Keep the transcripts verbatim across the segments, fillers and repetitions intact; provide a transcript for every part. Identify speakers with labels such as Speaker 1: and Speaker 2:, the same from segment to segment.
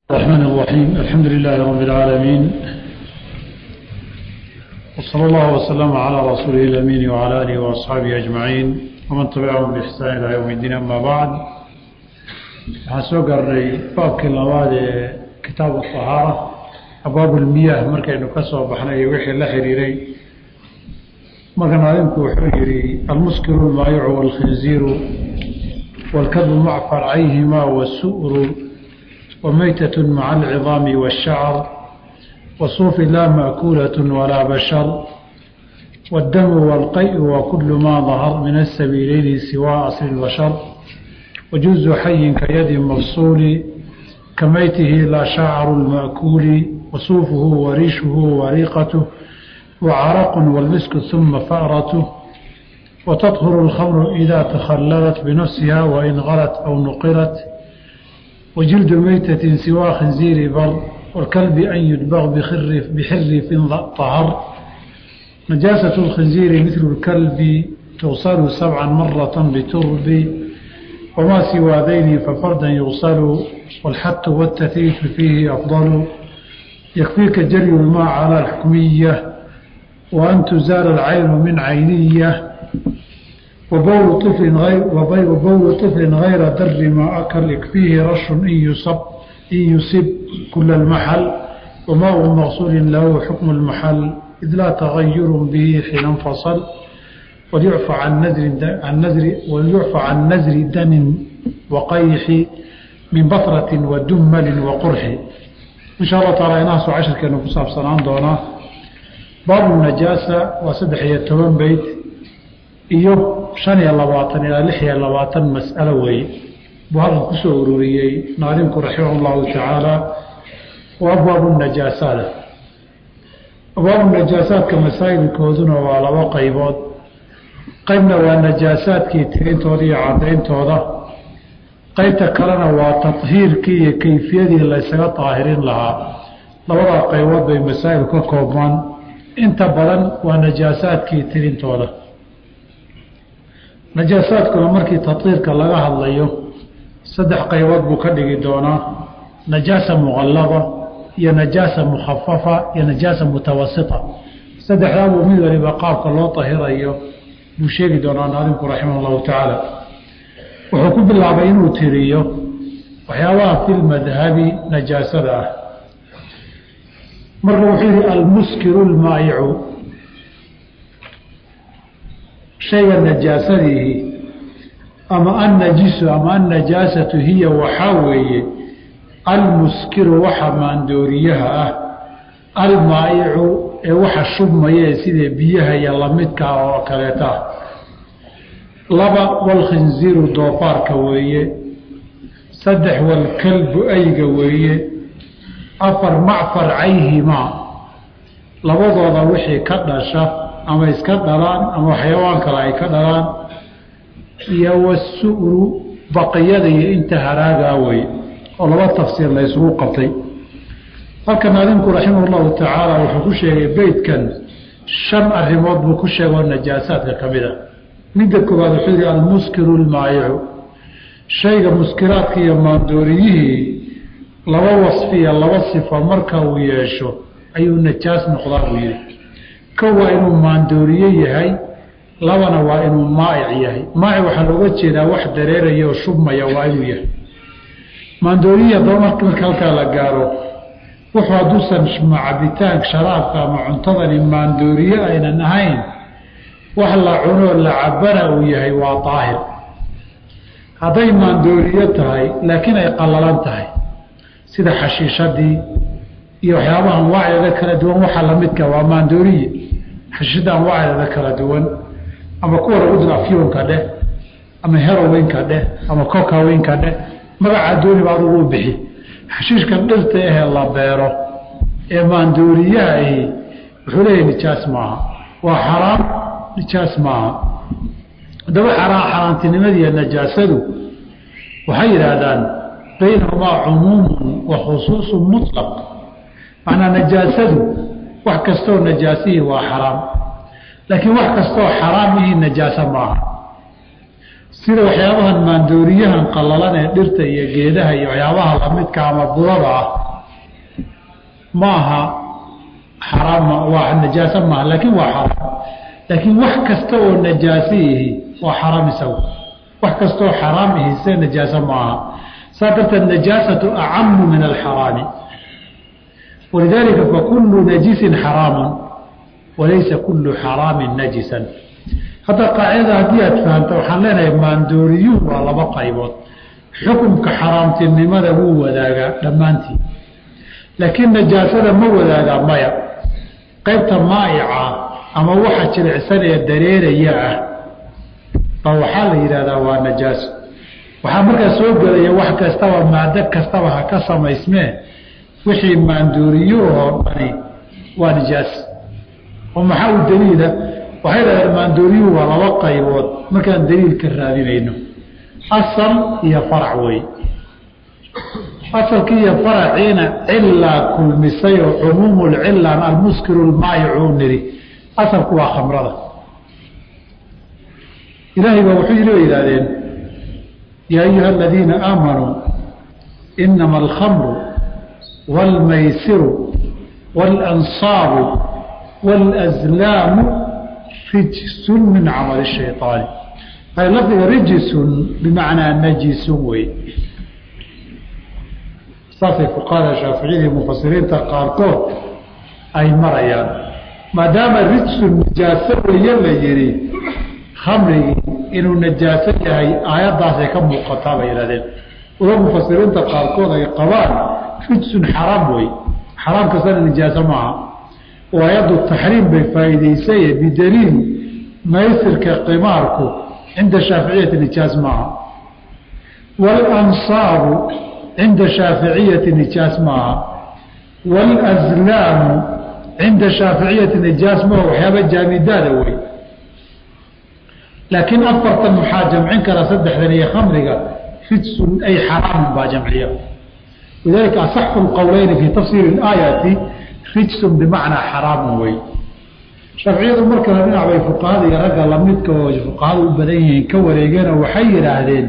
Speaker 1: الرحمن الرحيم. الحمد لله رب العالمين، وصلى الله وسلم على رسوله الأمين وعلى آله وأصحابه أجمعين ومن تبعهم بإحسان إلى يوم الدين. أما بعد، حسوقر باب كلمات كتاب الطهارة أبواب المياه مركا إنه كسر بحناي وحي الله حريري مركا ينكو حريري المسكر المائع والخنزير والكلب مع فرعيهما والسؤر وميتة مع العظام والشعر وصوف لا مأكولة ولا بشر والدم والقيء وكل ما ظهر من السبيلين سوى أصل البشر وجز حي كيد مفصول كميته لا شعر المأكول وصوفه وريشه وريقته وعرق والمسك ثم فأرته وتطهر الخمر إذا تخللت بنفسها وإن غلت أو نقرت وجلد ميتة سوى خنزير بر والكلب أن يدبغ بخرف بحرف طهر. نجاسة الخنزير مثل الكلب توصل سبعا مرة بترب وما سوى ذين ففردا يغسل والحت والتثيث فيه أفضل. يكفيك جري الماء على الحكمية وأن تزال العين من عينية وبول طفل غير وبول طفل غير در ما أكل يكفيه رش إن يصب إن يصب كل المحل وماء مغسول له حكم المحل إذ لا تغير به حين انفصل وليعفى عن نزر عن نزر وليعفى عن نزر دم وقيح من بطرة ودمل وقرح. إن شاء الله تعالى ناس عشر كانوا بصاب صنعان دونا. باب النجاسة وسبحية تمام بيت iyo shan iyo labaatan ilaa lix iyo labaatan mas'alo weeye buu halkan ku soo ururiyey naadimku raximahullahu tacaala. waa abwaabu najaasaada. abwaabu najaasaadka masaa'ilkooduna waa laba qaybood. qaybna waa najaasaadkii tirintooda iyo cadayntooda, qaybta kalena waa tathiirkii iyo kayfiyadii laysaga daahirin lahaa. labadaa qaybood bay masaa'il ka koobmaan. inta badan waa najaasaadkii tirintooda. najaasaadkuna markii tathiirka laga hadlayo saddex qaybood buu ka dhigi doonaa: najaasa muqallada iyo najaasa mukhafafa iyo najaasa mutawasita. saddexdaa buu mid waliba qaabka loo tahirayo buu sheegi doonaa naadimku raximahullahu tacaala. wuxuu ku bilaabay inuu tiriyo waxyaabaha filmadhabi najaasada ah. marka wuxuu yihi almuskiru lmaayicu, shayga najaasadiihi ama annajisu ama annajaasatu hiya waxaa weeye almuskiru waxa maandooriyaha ah, almaayicu ee waxa shubmaya sida biyaha iyo lamidka oo kaleeta. laba walkhinziiru doofaarka weeye. saddex walkalbu ayga weeye. afar macfarcayhimaa labadooda wixii ka dhasha ama iska dhalaan ama xayawaan kale ay ka dhalaan, iyo wasu'ru baqiyada iyo inta haraagaa wey oo laba tafsiir la isugu qabtay. halkan naadimku raximahullahu tacaala wuxuu ku sheegay beydkan shan arrimood buu ku sheegoo najaasaadka ka mid a. midda koowaad wuxuu yihi almuskiru lmaayicu, shayga muskiraadka iyo maandooriyihii laba wasfiya laba sifo marka uu yeesho ayuu najaas noqdaa buu yihi. kow waa inuu maandooriye yahay, labana waa inuu maa'ic yahay. maa'ic waxaa looga jeedaa wax dareeraya oo shubmaya waa inuu yahay. maandooriye haddaba marka marka halkaa la gaaro wuxuu hadduusan cabitaanka sharaabka ama cuntadani maandooriye aynan ahayn, wax la cunoo la cabana uu yahay waa daahir. hadday maandooriye tahay laakiin ay qallalan tahay sida xashiishadii iyo waxyaabaha anwaacdeeda kala duwan waxa lamidka waa maandooriye. xashiishada anwaacdeeda kala duwan ama kuwa lagu dilo afyuunka dheh ama heroweynka dheh ama cocaweynka dheh, magacaa dooni ba adugu u bixi. xashiishkan dhirta ahee la beero ee maandooriyaha ahi wuxuu leeyahay nijaas maaha, waa xaraam, nijaas maaha. haddaba xaaraantinimadii najaasadu waxay yidhaahdaan baynahumaa cumuumun wa khusuusun mutlaq. macnaa najaasadu wax kastoo najaasihii waa xaraam, laakiin wax kastoo xaraamihii najaasa maaha. sida waxyaabahan maandooriyahan qallalan ee dhirta iyo geedaha iyo waxyaabaha lamidka ama budada ah maaha xaraam, waa najaaso maaha, laakiin waa xaraam. laakiin wax kasta oo najaaso yihi waa xaraam isagu, wax kasta oo xaraam ihi se najaaso maaha. saa darteed najaasatu acamu min alxaraami, walidaalika fakulu najisin xaraamu walaysa kulu xaraamin najisan. hadda qaacidada haddii aad fahamta waxaan leenahay maandooriyuhu waa laba qaybood. xukumka xaraamtinimada wuu wadaagaa dhammaantii, laakiin najaasada ma wadaagaa maya. qaybta maa'ica ama waxa jilicsan ee dareeraya ah ba waxaa la yidhahdaa waa najaaso. waxaa markaa soo gelaya wax kastaba maado kastaba ha ka samaysmee wixii maandooriyuhoo dhani waa nijaas. oo maxaa u daliila? waxay dhahdeen maandooriyuhu waa laba qaybood markaan daliilka raadinayno, asal iyo farac wey. asalkii iyo faraciina cilaa kulmisay oo cumuumulcilaan almuskiru lmaayicu u niri. asalku waa khamrada. ilaahay baa wuxuu inoo yidhahdeen yaa ayuha aladiina aamanuu inama alkhamru wاlmaysiru wاlansaabu wاlazlaamu rijsun min camali shayطaani. ay lafdiga rijisun bimacnaa najisun wey. saasay fuqahada shaaficiyada iyo mufasiriinta qaarkood ay marayaan. maadaama rijsun najaaso weeye la yihi, khamrigii inuu najaaso yahay aayaddaasay ka muuqataa bay yihahdeen. uda mufasiriinta qaarkood ay qabaan rijsun xaraam wey, xaraam kastana najaaso maaha. oo aayaddu taxriim bay faa'iidaysaye bidaliil maysirka qimaarku cinda shaaficiyati nijaas maaha, walansaabu cinda shaaficiyati nijaas maaha, wاlazlaamu cinda shaaficiyati nijaas maaha. waxyaaba jaamidaada wey. laakiin afartan maxaa jamcin kara saddexdan iyo khamriga rijsun ay xaraamun baa jamciya. lidalika asaxu lqowleyni fii tafsiiri اaayaati rijsun bimacnaa xaraamun wey. shaaficiyadu markale dhinac bay fuqahada iyo ragga lamidka oo fuqahada u badan yihiin ka wareegeenoo waxay yidhaahdeen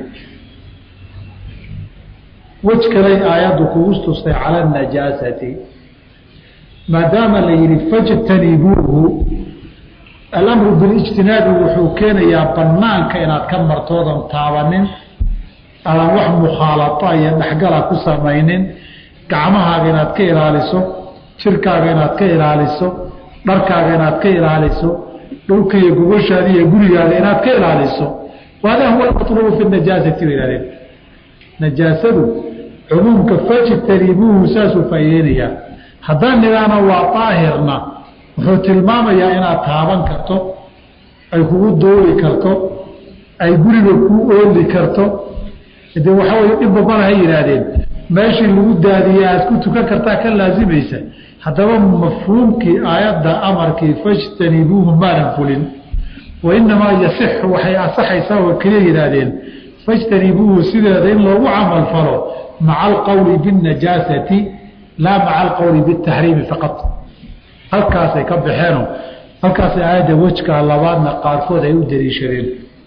Speaker 1: wej kaley aayaddu kugu tustay cala anajaasati, maadaama la yihi fajtanibuuhu, alamru bilijtinaabi wuxuu keenayaa banaanka inaad ka martoodan taabanin, adan wax mukhaalata iyo dhexgala ku samaynin, gacmahaaga inaad ka ilaaliso, jirkaaga inaad ka ilaaliso, dharkaaga inaad ka ilaaliso, dhulka iyo gogoshaada iyo gurigaaga inaad ka ilaaliso. wahada huwa almatluubu fi najaasati bay yihahdeen. najaasadu cumuumka fajtanibuuhu saasuu faa'iideynayaa. haddaan nidhaana waa daahirna wuxuu tilmaamayaa inaad taaban karto, ay kugu dooli karto, ay guriga kuu ooli karto. de waxaa wey dhibba mala hay yidhaahdeen, meeshii lagu daadiye aad ku tukan kartaa ka laasimaysa. haddaba mafhuumkii aayadda amarkii fajtanibuuhu maanan fulin. wainamaa yasixu waxay asaxaysaa oo keliya yidhaahdeen fajtanibuuhu sideeda in loogu camal falo maca alqowli biاnajaasati laa maca alqowli biاtaxriimi faqad. halkaasay ka baxeeno halkaasay aayadda wejkaa labaadna qaarkood ay u daliishadeen.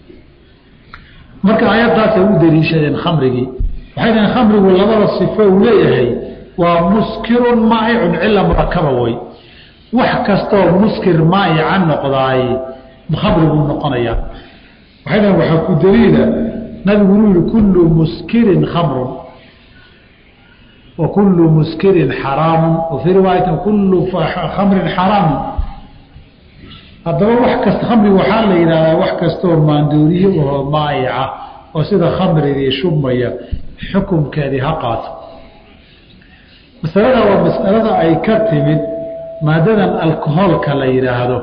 Speaker 1: marka aayaddaasay u daliishadeen khamrigii. waxay dhaheen khamrigu labada sifo uu leeyahay waa muskirun maa'icun cila murakaba wey. wax kastaoo muskir maa'ica noqdaay khamriguu noqonayaa. waxay dhaheen waxaa ku daliila nabigu inuu yihi kullu muskirin khamrun wa kullu muskirin xaraamun, wa fii riwaayatin kullu khamrin xaraamun. haddaba wax kasta khamriga waxaa la yidhahdaa wax kastaoo maandooriye oo maa'ica oo sida khamrigii shubmaya xukumkeedii ha qaato. masalada waa masalada ay ka timid maadadan alkohoolka la yidhaahdo,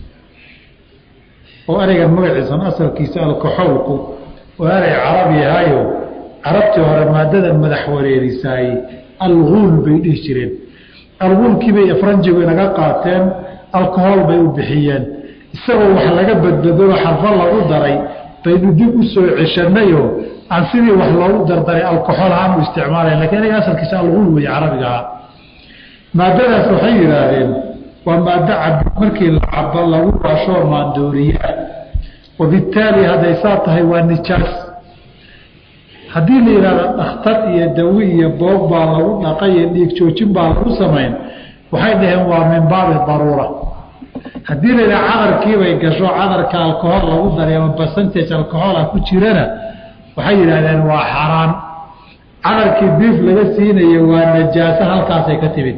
Speaker 1: oo ereygan magaciisan asalkiisa alkoxoolku oo erey carabi ahaayo carabtii hore maadadan madax wareerisaay alguul bay dhihi jireen. alguulkiibay afranjigu inaga qaateen, alkohool bay u bixiyeen. isagoo wax laga badbadoo xarfo lagu daray baynu dib u soo ceshanayoo aan sidii wax loogu dardaray alkoxool ahaan u isticmaalayn. lakin ereyga asalkiisa alguul wey carabiga ahaa. maadadaas waxay yidhaahdeen waa maado cab markii la cabo lagu waashoo maandooriyaa, وبالتالي هذا يساطه والنجاس haddii la yiraahdo dhakhtar iyo dawi iyo boob baa lagu dhaqay dhiig joojin baa lagu sameyn waxay dhaheen waa min baabi daruura haddii la yiraahdo cadarkii bay gasho cadarka alcohol lagu dareemo percentage alcohol ku jirana waxay yiraahdeen waa xaraan cadarkii beef laga siinayo waa najaaso halkaas ay ka timid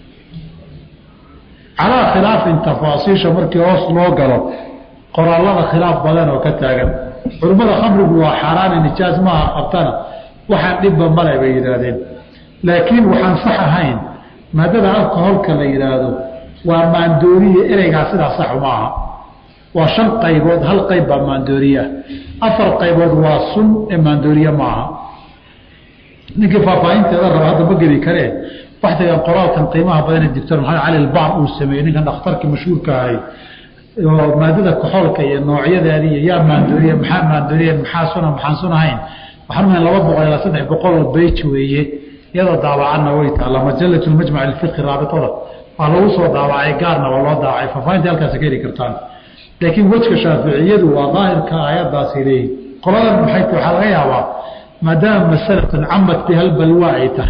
Speaker 1: ala khilaaf tafaasiisha markii hoos loo galo qoraalada khilaaf badan oo ka taagan culimada khamrigu waa xaraan nijaas ma qabtana waxa dhibba malay bay yiraahdeen laakiin waxaan sax ahayn maadada alcoholka la yiraahdo waa maandooriye ereyga sida sax ma aha waa shan qaybood hal qayb baa maandooriya afar qaybood waa sun ee maandooriye ma aha ninka faafaynteeda raba hadda ma geli kare waxtiga qoraalkan qiimaha badan ee doctor Maxamed Cali Albaar uu sameeyay ninka dhakhtarka mashhuurka ah oo maadada koxolka iyo noocyadaadi iyo maandooriye maxaa maandooriye maxaa suna maxaan sunahayn waxaan ma laba boqol ilaa saddex boqol oo page weeye iyadoo daawacana way taala majalatu majmac al-fiqh rabitada waa lagu soo daawacay gaarna waa loo daawacay faafaynta halkaas ka heli kartaan laakiin wajka shaafiiciyadu waa daahirka ayadaas ilay qoladan maxay ku waxa laga yaabaa maadaama masalatan ammat bihal balwaa'ita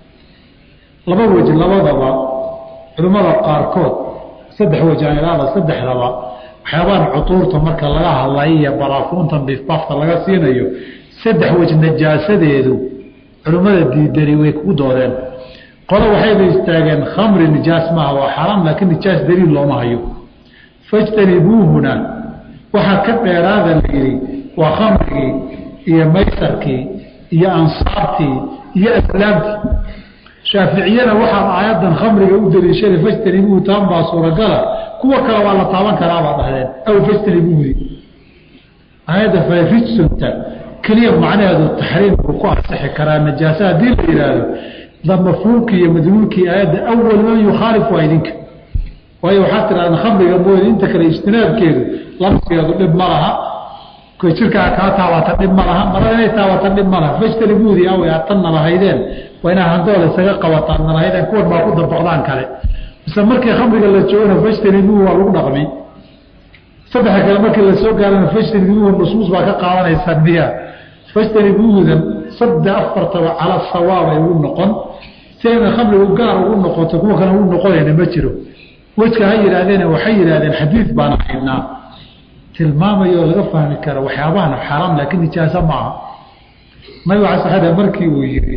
Speaker 1: laba wajh labadaba culimada qaarkood saddex wajaan ilaa saddex laba waxyaabaan cutuurta marka laga hadlayo baraafuunta bifafta laga siinayo saddex wajh najaasadeedu culimada diidari way ku doodeen qolo waxay istaageen khamri nijaas ma waa xaraam laakiin nijaas daliil looma hayo fajtanibuhuna waxa ka dheeraada leeyay waa khamrigi iyo maysarki iyo ansaarti iyo islaamti shaafiiciyana waxa aayadan khamriga u daliishay fajtanibuhu taan baa suuragala kuwa kale waa la taaban karaa baa dhahdeen aw fajtanibuhu aayada fajtunta kaliya macnaheedu tahriim ku asaxi karaa najaasa hadii la yiraahdo da mafhuumki iyo madluulki aayada awwal man yukhalifu aydinka way waxa tiraan khamriga mooyee inta kale istinaabkeedu lamsigeedu dhib malaha ko jirka ka taawata dhib malaha marayna taawata dhib malaha fajtanibuhu aw yaatanna lahaydeen وأنا هندول سجى قواتنا أنا هيدا كون ما كنت بقدان كله بس مركي خمرك اللي تشوفه فجتنبوه والرقم رقمي صبح كلامك اللي سوق قال أنا فجتنبوه النصوص بقى قارن يسديها فجتنبوه ذا صد أفرت على الصواب يقول نقن سينا خمر وقار يقول نقن تقول كان يقول نقن يعني بتشرو وش كهير هذين وحير هذين حديث بنا حنا تلمام يقول فهم كره وحيابان حرام لكن يجازى معه ما يوعس هذا مركي ويجري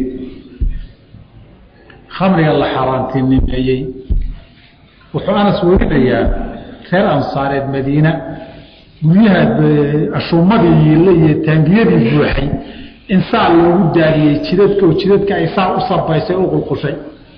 Speaker 1: خمر الله حرانتين نميي وحنا سوينا خير أنصار المدينة ويها الشمالي اللي تنجيدي بوحي إنسان لو داري تشددك وتشددك إنسان أصاب بيسوق القشي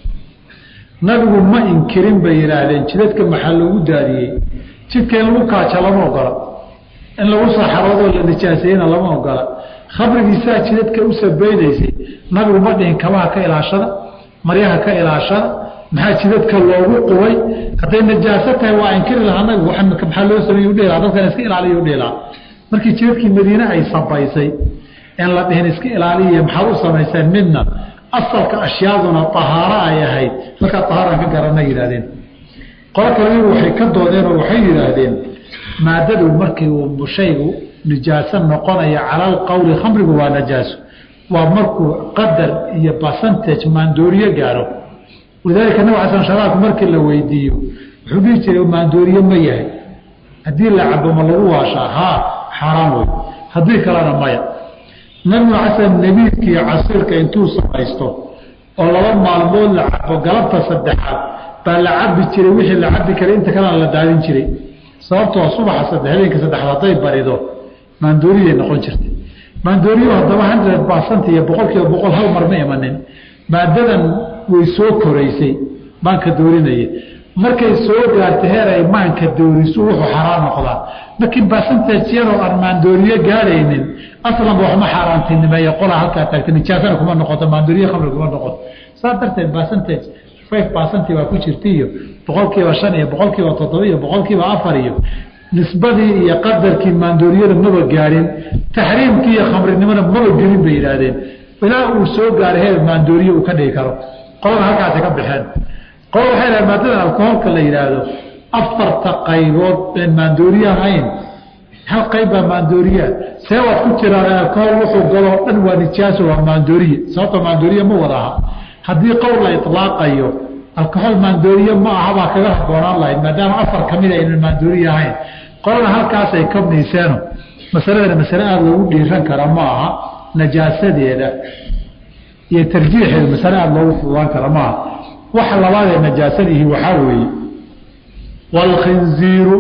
Speaker 1: نقول ما إنكرين بيرالين تشددك محل وداري تشدك لو كاتش لما وقرأ إن لو صح حرضه للنجاسين لما وقرأ خبر إنسان تشددك أصاب بينيسي نقول ما إن كما كإلى عشرة maryaha ka ilaashada maxaa jidadka loogu qoway haday najaasatahay waa in kiri lahaana waxan ka baxaa loo sameeyo dheelaa dadka iska ilaaliyo dheelaa markii jidadkii Madiina ay sabaysay in la dheheen iska ilaaliyo maxaa u sameeysan midna asalka ashyaaduna tahaara ay ahayd marka tahaara ka garanay yiraahdeen qolo kale waxay ka doodeen oo waxay yiraahdeen maadadu markii uu mushaygu najaasan noqonaya cala alqawli khamrigu waa najaaso ومركو قدر هي percentage ماندوريه غارو وذلك نوع عشان شباب مركي لو ويديو حبي جيرو ماندوريه ما يحي hadii la cabo ma lagu waashaa ha xaraam way hadii kalena maya nabi xasan nabiga casirka intuu samaysto oo laba maalmood la cabo galabta saddexaad baa la cabi jiray wixii la cabi kale inta kale la daadin jiray sababtoo subax saddexdeenka saddexaad ay barido maandoriye noqon jirtay maandoriye hadaba one hundred percent iyo boqolkiiba boqol hal mar ma imanin maadadan way soo koraysay banka doorinay markay soo gaartay heer ay maanka dooriso wuxuu xaraam noqdaa laakiin percentage yaro aan maandoriye gaaraynin aslan wax ma xaraantinimay qola halka taagtay nijaasana kuma noqoto maandoriye khamri kuma noqoto saartay percentage five percent waa ku jirtiyo boqolkiiba shan iyo boqolkiiba toddoba iyo boqolkiiba afar iyo nisbadii iyo qadarkii maandoriyada maba gaarin tahriimkii iyo khamrinimada maba gelin bay yiraahdeen ilaa uu soo gaaray heer maandoriye uu ka dhigi karo qolada halkaas ka bixeen qolo waxay leedahay maadada alkoholka la yiraahdo afarta qaybood ee maandoriye ahayn hal qayb baa maandooriya see waad ku jiraan alkohol wuxuu galo dhan waa nijaaso waa maandooriye sababta maandooriye ma wadaha haddii qowl la itlaaqayo alkohol maandooriye ma aha baa kaga haboonaan lahayd maadaama afar ka mid aynan maandooriye ahayn qolana halkaasay ka niiseeno masaladana masale aada loogu dhiiran kara ma aha najaasadeeda iyo tarjiixeeda masale aada loogu fududaan kara ma aha waxa labaadee najaasadihi waxaa weeye waalkhinziiru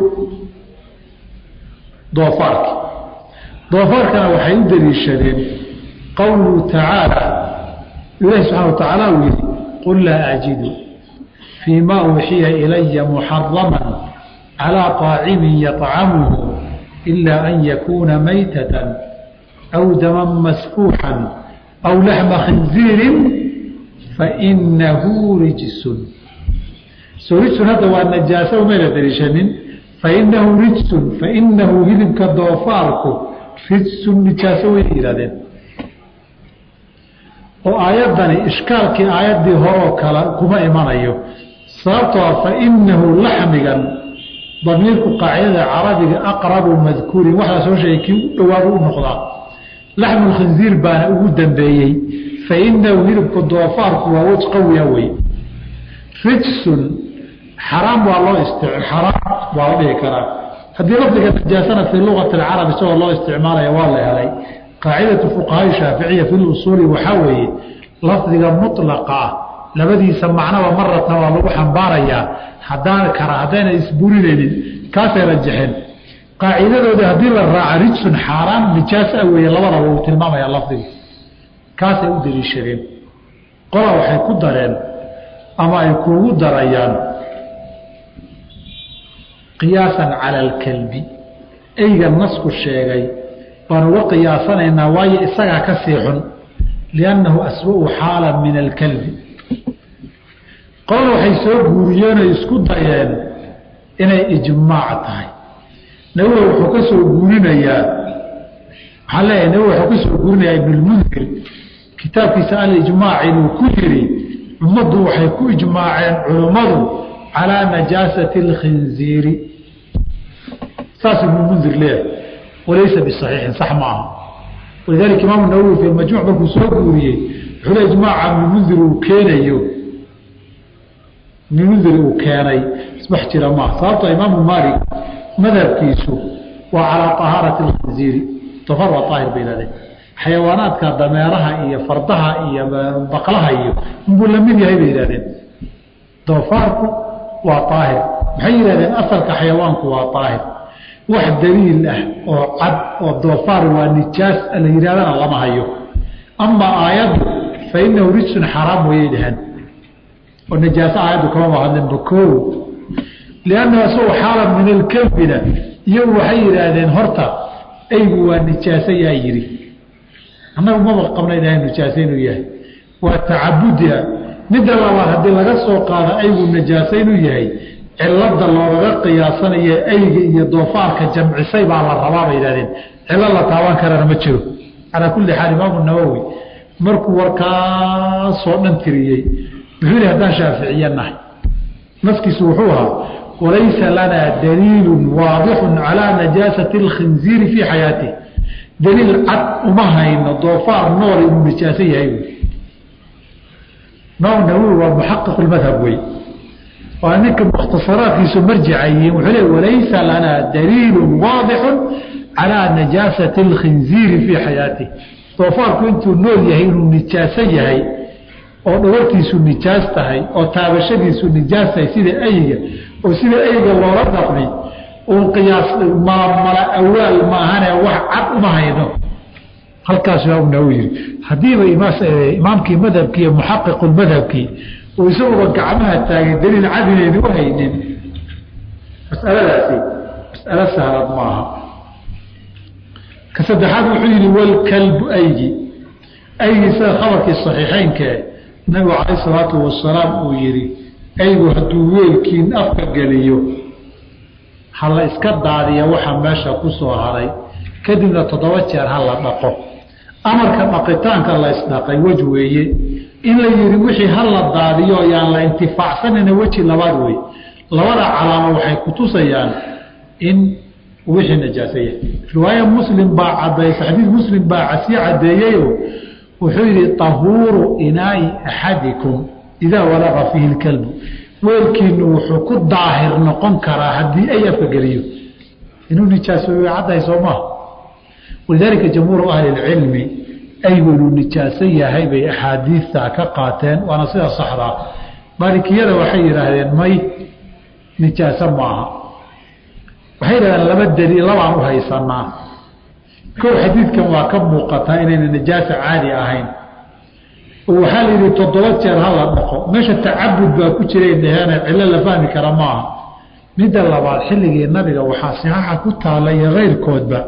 Speaker 1: doofaarki doofaarkana waxay u daliishadeen qowluhu tacaala ilaahi subxana wa tacaala uu yihi qul laa ajidu fii ma uuxiya ilaya muxaraman calىa طaacimin yaطcamuhu ila an yakuuna maytatan aw daman masfuuxan aw laxma khinziirin fainahu rijsun so rijsun hadda waa najaasa umayna daliishanin fainahu rijsun fainahu hilibka doofaarku rijsun nijaaso way yihahdeen oo aayaddani ishkaalkii aayaddii horoo kale kuma imanayo sababtoo fainahu laxmigan damiirku qaacidada carabiga aqrabu madkuurin waxaa soo sheegay kii u dhawaaba u noqdaa laxmu lkhinziir baana ugu dambeeyey fainahu hilibka doofaarku waa wej qawiya wey rijsun xaraam waa loo xaraam waa la dhihi karaa haddii lafdiga najaasana fii lugati alcarab isagoo loo isticmaalaya waa la helay qaacidatu fuqahaa shaaficiya fi lusuuli waxaa weeye lafdiga mutlaqa ah labadiisa macnaba maratna waa lagu xambaarayaa haddaan kara haddayna isburinaynin kaasay rajaxeen qaacidadoodii haddii la raaca rijsun xaaraan nijaas ah weeye labadaba uu tilmaamayaa lafdigu kaasay u daliishadeen qola waxay ku dareen ama ay kuugu darayaan qiyaasan cala alkalbi eyga nasku sheegay baan uga qiyaasanaynaa waayo isagaa ka sii xun liannahu aswa'u xaalan min alkalbi qolana waxay soo guuriyeen oo isku dayeen inay ijmaac tahay nabiga wuxuu ka soo guurinayaa waxaan leeyahay nabiga wuxuu ka soo guurinayaa ibnulmundir kitaabkiisa alijmaac inuu ku yidhi ummaddu waxay ku ijmaaceen culummadu calaa najaasati alkhinziiri saas ibnulmundir leeyahay walaysa bisaxiixin sax ma aha walidaalika imaamu nawowi fi majmuuc markuu soo guuriyey wuxuu le ijmaaca ibnulmundir uu keenayo ibnulmundir uu keenay isbax jira maaha sababtoo imaamu maalik madhabkiisu waa calaa tahaarati alkhinziiri dofar waa aahir bay yihahdeen xayawaanaadka dameeraha iyo fardaha iyo baqlaha iyo inbuu la mid yahay bay yihahdeen doofaarku waa aahir maxay yihahdeen asalka xayawaanku waa aahir wax daliil ah oo cad oo doofaar waa nijaas la yidhahdana lama hayo amaa aayaddu fa inahu rijsun xaraam wayay dhaheen oo najaaso aayaddu kama mahadlinba koow liannahu isagoo xaalan min alkalbina iyagu waxay yidhaahdeen horta eygu waa nijaaso yaa yidhi annagu maba qabnayn ahay nijaaso inuu yahay waa tacabudia midda labaad haddii laga soo qaado eygu najaaso inuu yahay cilada loogaga qiyaasanayo eyga iyo doofaarka jamcisay baa la rabaa bay yihahdeen cilo la taaban karana ma jiro calaa kulli xaal imaamu nawowi markuu warkaasoo dhan tiriyey wuxuu yihi haddaan shaaficiye nahay naskiisu wuxuu ahaa walaysa lanaa daliilu waadixun calaa najaasati alkhinziiri fii xayaatih daliil cad uma hayno doofaar nool inuu nijaaso yahay imaamu nawowi waa muxaqiq lmadhab wey waa ninka mukhtasaraadkiisu marjicayihiin wuxuu le walaysa lanaa daliilu waadixun calaa najaasati alkhinziiri fii xayaatih doofaarku intuu nool yahay inuu nijaaso yahay oo dhawartiisu nijaas tahay oo taabashadiisu nijaas tahay sida eyga oo sida eyga loola dhaqmi uun qiyaas mala awaal maahane wax cad uma hayno halkaas waa unagu yiri haddiiba imaamkii madhabkii iyo muxaqiqu madhabkii oo isaguba gacmaha taagay daliil cadinaynu u haynin masaladaasi mas'alo sahlad maaha ka saddexaad wuxuu yihi walkalbu aygi aygii sida khabarkii saxiixeynkee nabigu calayh salaatu wasalaam uu yihi aygu hadduu weelkiin afka geliyo ha la iska daadiya waxa meesha ku soo haray kadibna toddoba jeer ha la dhaqo amarka dhaqitaanka la isdhaqay wej weeye in la yihi wixii ha la daadiyo yaan la intifaacsanayna weji labaad wey labada calaamo waxay ku tusayaan in wixii najaasaya riwaaya muslim baa cadeeyay xadiis muslim baa casi cadeeyayo wuxuu yiri tahuru inaa'i ahadikum idha walaqa fihi alkalb weelkiinu wuxuu ku daahir noqon karaa hadii ay afgaliyo inuu nijaasayo caday sooma ولذلك جمهور أهل العلم أيقولوا النجاسية هاي بأحاديث كقاتين ونصير الصحراء مالكية وحير هذه المي نجاسة معها وحير أن لما الدليل لما هي صنع كل حديث كما كم مقطعين إن النجاسة عادي أهين وحال إذا تضلت هذا النقو مش التعبد بكتير إنهانا إلا لفهم كرماها ندى الله بعد حلقي النبي وحاسها كنتها لي غير كودبا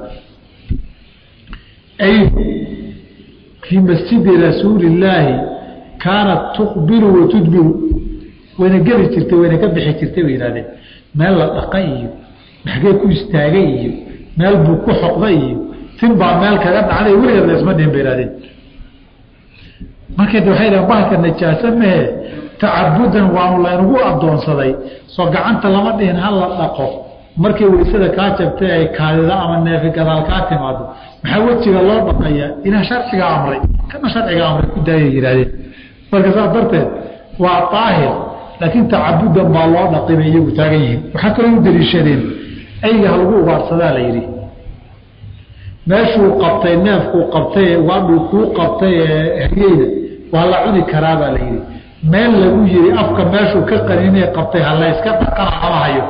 Speaker 1: أي في مسجد رسول الله كانت تقبل وتدبر وين قبل ترتوي وين قبل ترتوي هذا مال دقي حاجه كو استاغي مال بو كو خقدي تنبا مال كغد علي ولي اسمدين بيرادين markay waxay baalka najaasa ma tacabudan waa la inagu adoonsaday soo gacanta lama dhihin hal la dhaqo markay weysada ka jabtay ay kaadida ama neef gadaal ka timaado maxaa wajiga loo dhaqaya ina sharciga amray kana sharciga amray ku daayay yiraahdeen marka saa darteed waa taahir laakiin tacabudan ma loo dhaqimay iyagu taagan yihiin waxa kale u daliishadeen ayga lagu ugaarsadaa la yiri meeshuu qabtay neefku qabtay waa dhul ku qabtay hay'ada waa la cuni karaa baa la yiri meel lagu yiri afka meeshuu ka qarinay qabtay hal la iska dhaqana hayo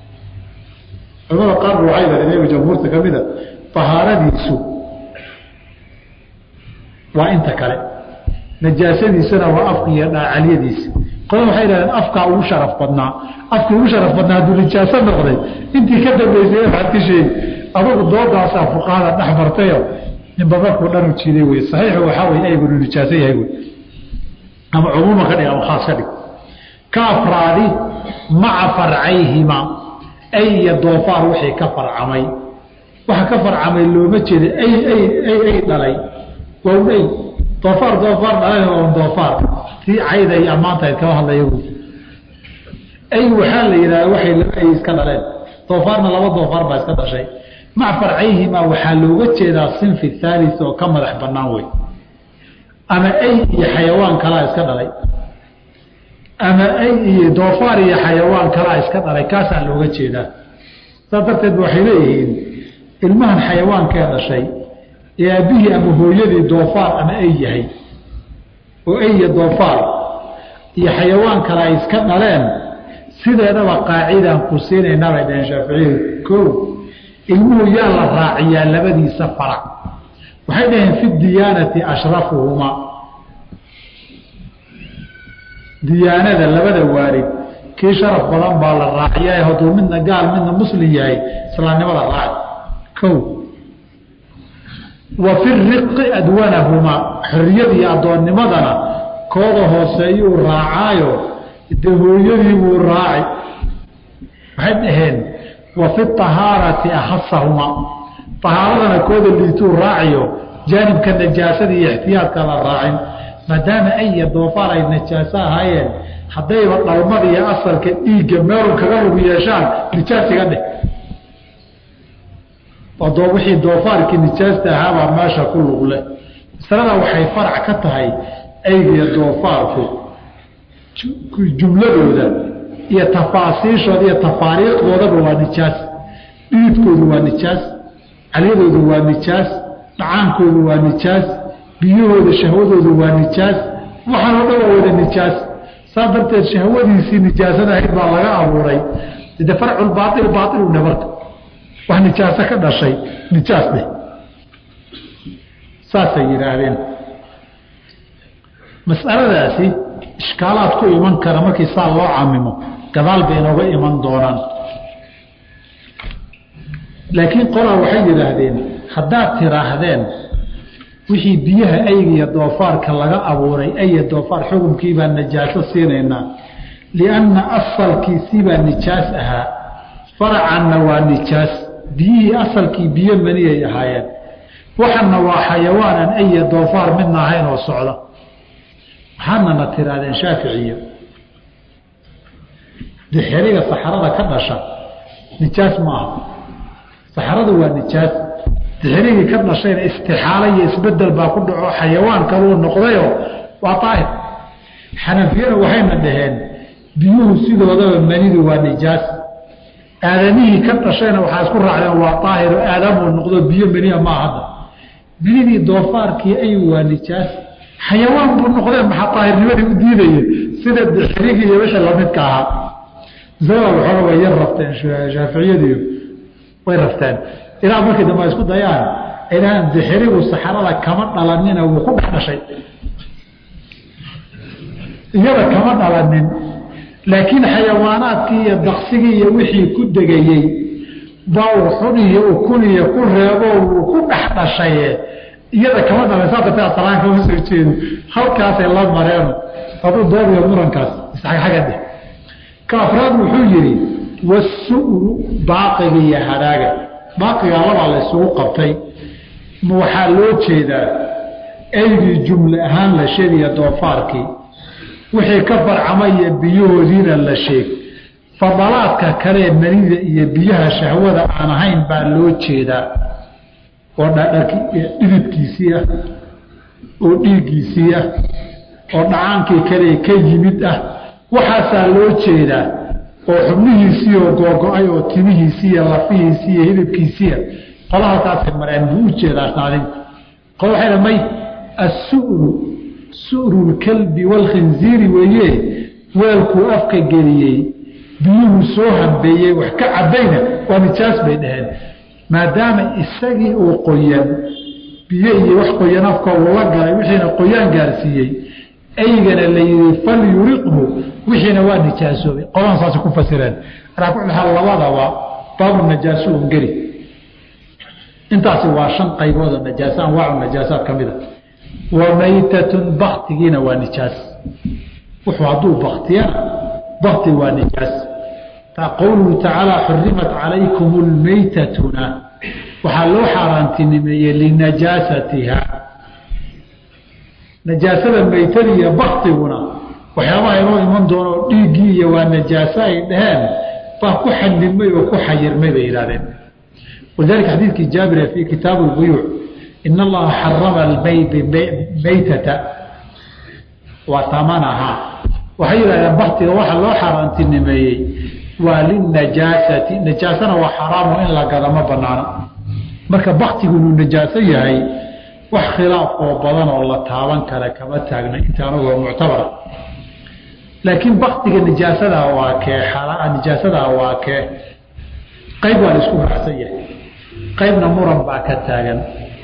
Speaker 1: عمر قال وعيدا إنه جمهورته كمذا طهارتي وإنت كلا نجاسدي سنة وأفقي علي ديس قالوا حيدا أفقع وشرف بدنا أفقع وشرف بدنا دون نجاسة نقضي أنت كده بيزيه حتى شيء أبوك الضوء دعسا فقالة نحبرتيه من بابك ودانو تشيريوي صحيح وحاول أي يقولوا نجاسة يقول أما عموما كده أو خاصة لك كافرادي مع فرعيهما أي ضوفار وحي كفر عمي وحي كفر عمي اللي مجد أي أي أي أي دلي وهو أي ضوفار ضوفار دلي وهو ضوفار في عيدة أمانتها يتكوها الله يقول أي وحال إذا وحي لأي يسكن عليه ضوفارنا لما ضوفار ما يسكن شيء مع فرعيهما وحالو مجد الصنف الثالث وكمل أحبناوي أما أي حيوان كلا يسكن عليه أما أي ضوفار حيوان كلا يسكن عليه كاسا لوغا جيدا صدرت وحيلين المهن حيوان كان شيء يا به أبو هو يدي ضوفار أما أي هي وأي ضوفار يا حيوان كلا يسكن عليه سيدا نوى قاعدة قصين نوى دين شافعي كو المو يالا راعيا لبدي سفرا وحيدهم في الديانة أشرفهما ديانة لبدا وارد كي شرف بلان بالا راعيا يهدو منا قال منا مسلم يهي سلاني ولا راعي كو وفي الرق أدوانهما حرية أدوان مدنا كوضه سيو راعايو دهويته راعي حدهن وفي الطهارة أخصهما طهارتنا كود اللي تو راعيو جانب كالنجاسة احتياط كلا الراعي ما دام أي ضوفار أي نجاسة هاي حتى يبطل المضي أصل كإيجا ميرو كغلو بيشان نجاسة قده وضوحي ضوفار كنجاسة هذا ماشا كله قوله سنة وحي فرع كتهي أي ضوفار jumladooda iyo tafaasiishooda iyo tafaariiqdoodaba waa nijaas dhiidkoodu waa nijaas calyadoodu waa nijaas dhacaankoodu waa nijaas biyahooda shahwadoodu waa nijaas waxaan oo dhan waa wada nijaas saa darteed shahwadiisii nijaasada ahayd baa laga abuuray de farculbaail baailu nabarka wax nijaaso ka dhashay nijaas dheh saasay yidhaahdeen mas'aladaasi ishkaalaad ku iman kara markii saa loo caamimo gadaal bay inooga iman doonaan laakiin qolaa waxay yidhaahdeen haddaad tiraahdeen wixii biyaha ayga iyo doofaarka laga abuuray aya doofaar xukumkii baa najaaso siinaynaa lianna asalkiisii baa nijaas ahaa faracanna waa nijaas biyihii asalkii biyo maniyay ahaayeen waxana waa xayawaanan aya doofaar midna ahayn oo socda waxaadna na tiraadeen shaaficiyo dixiriga saxarada ka dhasha nijaas ma aha saxaradu waa nijaas dixirigii ka dhashayna istixaala iyo isbedel baa ku dhaco xayawaan kaluu noqdayo waa daahir xanafiyada waxayna dhaheen biyuhu sidoodaba manidu waa nijaas aadamihii ka dhashayna waxaa isku raacdeen waa daahir oo aadamuu noqdo biyo maniya maa hadda biyadii doofaarkii ay waa nijaas xayawaan buu noqdeen maxaa daahirnimadii u diidaya sida dixirigii iyo wixii lamidka ahaa zawal waxooga way yar rafteen shaaficiyadiiyo way rafteen ilaa markii dambe isku dayaan inaan dixirigu saxarada kama dhalanina wuu ku dhex dhashay iyada kama dhalanin laakiin xayawaanaadkii iyo daqsigii iyo wixii ku degayey baa uu xun iyo ukun iyo ku reebo wuu ku dhex dhashaye iyada kama dhalan saasata salaan kama soo jeedo halkaasay la mareen aduu doobiyo murankaas isxagxaga dheh ka afraad wuxuu yidhi wasu'ru baaqiga iyo hadhaaga baaqigaa labaa la isugu qabtay ma waxaa loo jeedaa eygii jumle ahaan la sheegaya doofaarkii wixii ka farcamaya biyahoodiina la sheeg fadalaadka kalee manida iyo biyaha shahwada aan ahayn baa loo jeedaa oo dhidibkiisii ah oo dhiiggiisii ah oo dhacaankii kale ka yimid ah waxaasaa loo jeedaa oo xubnihiisii oo googo-ay oo timihiisii iyo lafihiisii iyo hilibkiisiia qolahasaasay mareen buu u jeedaa saadinku qol waxay dhamay assu'ru su'ru lkalbi waalkhinziiri weeye weelkuu afka geliyey biyuhu soo hambeeyey wax ka cabbayna waa nijaas bay dhaheen maadaama isagii uu qoyan biyo iyo wax qoyan afka uu la galay wixiina qoyaan gaarsiiyey aygana la yidhi fal yuriqhu wixiina waa nijaasoobay qolahan saasay ku fasireen alaa kulli xaal labadaba baabu najaaso un geli intaasi waa shan qaybood oo najaasa anwaacu najaasaad ka mid a wa maytatun baktigiina waa nijaas wuxuu hadduu baktiyana bakti waa nijaas taa qowluhu tacaala xurimat calaykum lmaytatuna waxaa loo xaaraantinimeeyey linajaasatiha najaasada maytadi iyo baktiguna waxyaabaha inoo iman doono oo dhiiggii iyo waa najaaso ay dhaheen baa ku xadimay oo ku xayirmay bay yidhahdeen walidalika xadiidkii jaabira fii kitaabi lbuyuuc in allaha xarama almaytata wa tamanaha waxay yidhahdeen baktiga waxa loo xaaraantinimeeyey waa linajaasati najaasana waa xaraamu in la gada ma banaano marka baktigu inuu najaaso yahay wax khilaaf oo badan oo la taaban kara kama taagna intaanagoo muctabara laakiin baktiga nijaasadaa waa kee nijaasadaa waa kee qayb waa la isku raacsan yahay qaybna muran baa ka taagan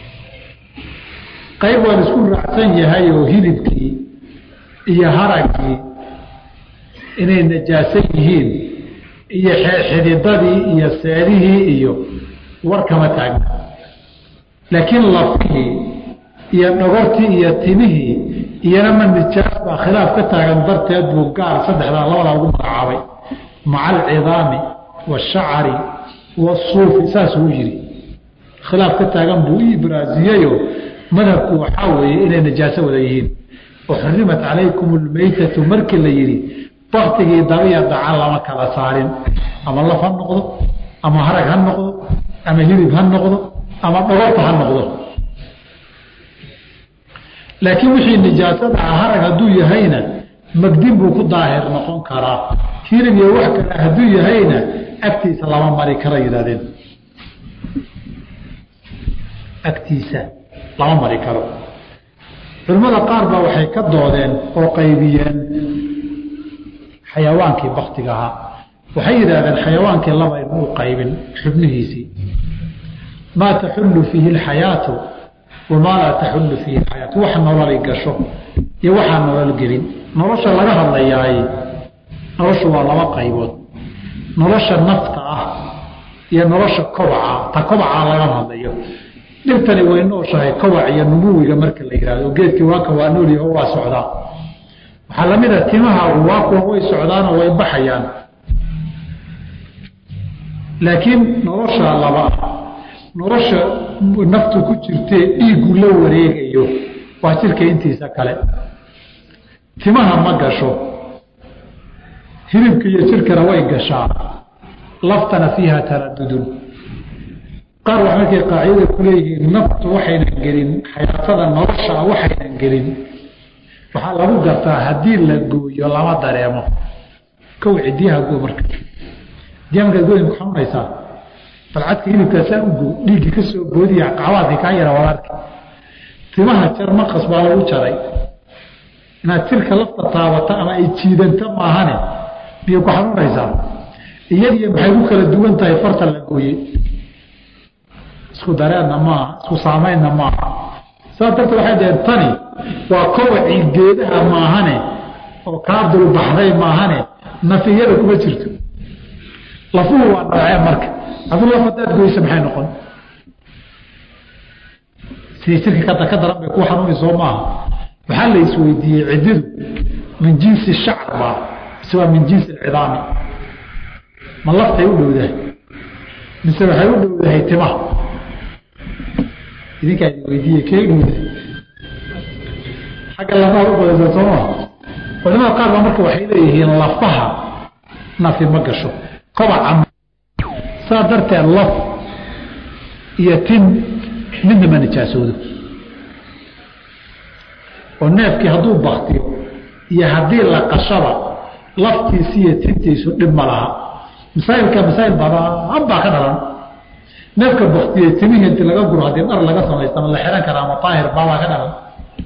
Speaker 1: qayb waa la isku raacsan yahay oo hilibkii iyo haragii inay najaaso yihiin iyo xididadii iyo seedihii iyo war kama taagna laakiin lafihii iyo dhogortii iyo timihii iyana ma nijaas baa khilaaf ka taagan darteed buu gaar saddexdaa labadaa ugu magacaabay maca alcidaami waashacari waasuufi saasuu yidhi khilaaf ka taagan buu i ibraasiyeyo madhabku waxaa weeye inay najaaso wada yihiin oo xurimat calaykum almaytatu markii la yidhi baktigii dabiya daca lama kala saarin ama laf ha noqdo ama harag ha noqdo ama hilib ha noqdo ama dhogorta ha noqdo laakiin wixii nijaasada ah harag hadduu yahayna magdin buu ku daahir noqon karaa hilib iyo wax kale hadduu yahayna agtiisa lama mari kara yidhahdeen agtiisa lama mari karo culimmada qaar baa waxay ka doodeen oo qaybiyeen xayawaankii baktiga ahaa waxay yidhahdeen xayawaankii laba inuu qaybin xubnihiisii maa taxullu fiihi alxayaatu wamaa laa taxullu fiihi alxayaatu wax nololay gasho iyo waxaa nolol gelin nolosha laga hadlayaay noloshu waa laba qaybood nolosha nafta ah iyo nolosha kobaca ta kobacaa laga hadlayo dhirtani way nooshahay kobac iyo numuwiga marka la yihahdo geedkii waaka waa noolyaho waa socdaa waxaa lamid a timaha waa kuwa way socdaanoo way baxayaan laakiin nolosha laba nolosha naftu ku jirtee dhiigu la wareegayo waa jirka intiisa kale timaha ma gasho hilibka iyo jirkana way gashaa laftana fiiha taradudun qaar wax markay qaacidada ku leeyihiin naftu waxaynan gelin xayaatada nolosha waxaynan gelin waxaa lagu gartaa haddii la gooyo lama dareemo kow cidiyaha goo marka cidiyaha markaad gooyin ku xanuunaysaa balcadka hilibkaasaa u goo dhiiggii ka soo boodiya qawaadkii kaa yara walaarki timaha jar maqas baa lagu jaray inaad jirka lafta taabata ama ay jiidanta maahane miyay ku xanuunaysaa iyadiyo maxay ku kala duwan tahay farta la gooyey isku dareenna maaha isku saamaynna maaha saas darteed waxay dhaheen tani waa kowacii geedaha maahane oo kaa dulbaxday maahane nafiyada kuma jirto lafuhu waa dhacee marka aduu laf hadaad goysa maxay noqon sidii jirka ka ka daran bay ku xanuuni soo maaha waxaa la isweydiiyey cididu min jinsi shacr baa mise waa min jinsi alcidaami ma laftay u dhowdahay mise waxay u dhowdahay timaha idinkaa idin weydiiye kee dhowdahay xagga lafaha u badaysa soo maha culamada qaar baa marka waxay leeyihiin lafaha nafi ma gasho kobaca saa darteed laf iyo tin midna ma nijaasoodo oo neefkii hadduu baktiyo iyo haddii la qashaba laftiisi iyo tintiisu dhib ma laha masaa'ilka masaa'il badan baa ka dhalan neefka baktiye timihii inti laga guro haddii dhar laga samaysta ma la xihan karaa ama daahir baabaa ka dhalan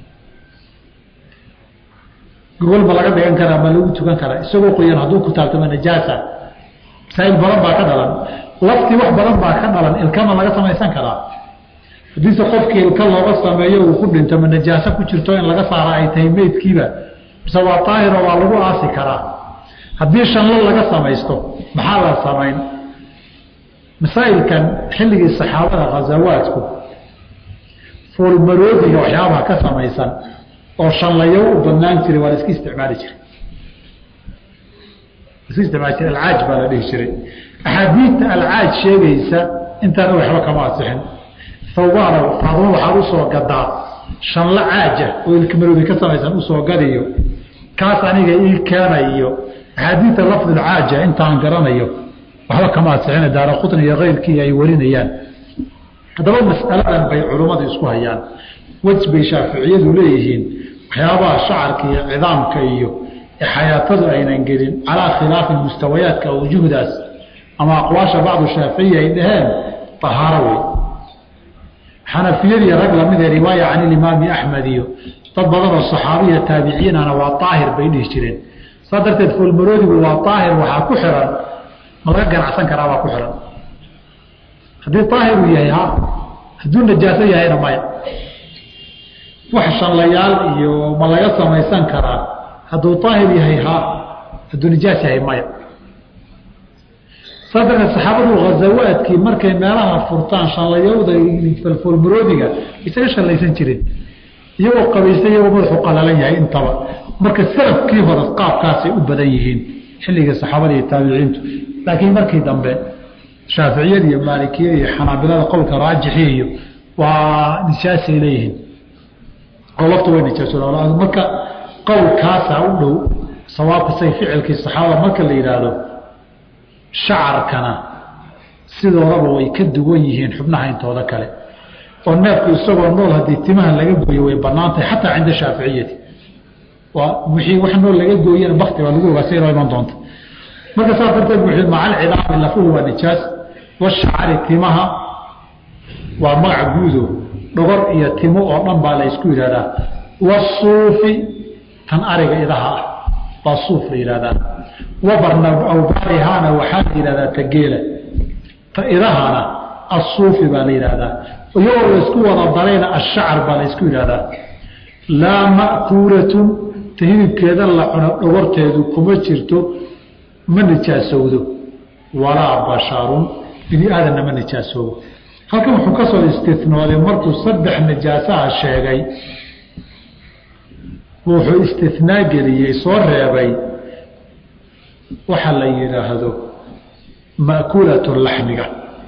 Speaker 1: gogol ma laga dhigan karaa ma lagu tukan karaa isagoo qoyan hadduu ku taabtama najaasa masaa'il badan baa ka dhalan laftii wax badan baa ka dhalan ilkama laga samaysan karaa haddiise qofkii ilka looga sameeyo uu ku dhinto ma najaaso ku jirto in laga saara ay tahay meydkiiba mise waa daahiro waa lagu aasi karaa haddii shanlo laga samaysto maxaa la samayn masaa'ilkan xilligii saxaabada khazawaadku foolmaroodiga waxyaabaha ka samaysan oo shanlayo u badnaan jiray waa la iska isticmaali jiray iska isticmaali jiray alcaaj baa la dhihi jiray axaadiidta alcaaj sheegaysa intaana waxba kama asixin hawbaana faaduma waxaad usoo gadaa shanla caaja oo ilkamaroodi ka samaysan usoo gadiyo kaas aniga ii keenayo axaadiidta lafdulcaaja intaan garanayo waxba kama asixina daara qutni iyo keyrkii ay warinayaan haddaba mas'aladan bay culummadu isku hayaan wej bay shaaficiyadu leeyihiin waxyaabaha shacarka iyo cidaamka iyo xayaatadu aynan gelin calaa khilaafi mustawayaadka awjuhdaas ama aqwaasha bacdu shaaficiya ay dhaheen tahaaro wey xanafiyadii rag lamid ee riwaaya can ilimaami axmed iyo dad badan oo saxaabiya taabiciinana waa daahir bay dhihi jireen saa darteed foolmaroodigu waa daahir waxaa ku xiran ma laga ganacsan karaa baa ku xiran haddii daahiru yahay ha hadduu najaaso yahayna maya wax shanlayaal iyo ma laga samaysan karaa hadduu daahir yahay ha hadduu nijaas yahay maya saa darteed saxaabadu ghazawaadkii markay meelaha furtaan shanlayowda foolmaroodiga isaga shallaysan jireen iyagoo qabaystay iyagoo madaxu qalalan yahay intaba marka salafkii hore qaabkaasay u badan yihiin xilligii saxaabada iyo taabiciintu laakiin markii dambe shaaficiyada iyo maalikiyada iyo xanaabilada qowlka raajixi iyo waa nijaasay leeyihiin oo laftu way nijaasoodaan marka qowlkaasaa u dhow sawaabka say ficilkii saxaabada marka la yidhaahdo shacarkana sidoodaba way ka duwan yihiin xubnaha intooda kale oo neefku isagoo nool haddii timaha laga gooyo way bannaan tahay xataa cinda shaaficiyati waa wixii wax nool laga gooyana bakti baa lagu ogaa si inoo iman doonta marka saas darteed wuxuu macal cidaami lafuhu waa nijaas washacari timaha waa magac guudo dhogor iyo timo oo dhan baa la isku yidhahdaa wasuufi tan ariga idaha ah baa suuf la yidhahdaa wabarna awbaarihaana waxaa la yidhahdaa tageela ta idahana asuufi baa la yidhahdaa iyagoo la isku wada darayna ashacar baa la isku yidhahdaa laa ma'kuulatun ta hilibkeeda la cuno dhogorteedu kuma jirto ma nijaasowdo walaa basharun bini aadanna ma nijaasoobo halkan wuxuu ka soo istinooday markuu saddex nijaasaha sheegay wuxuu istinaa geliyey soo reebay waxa la yidhaahdo ma'kuulatu laxmiga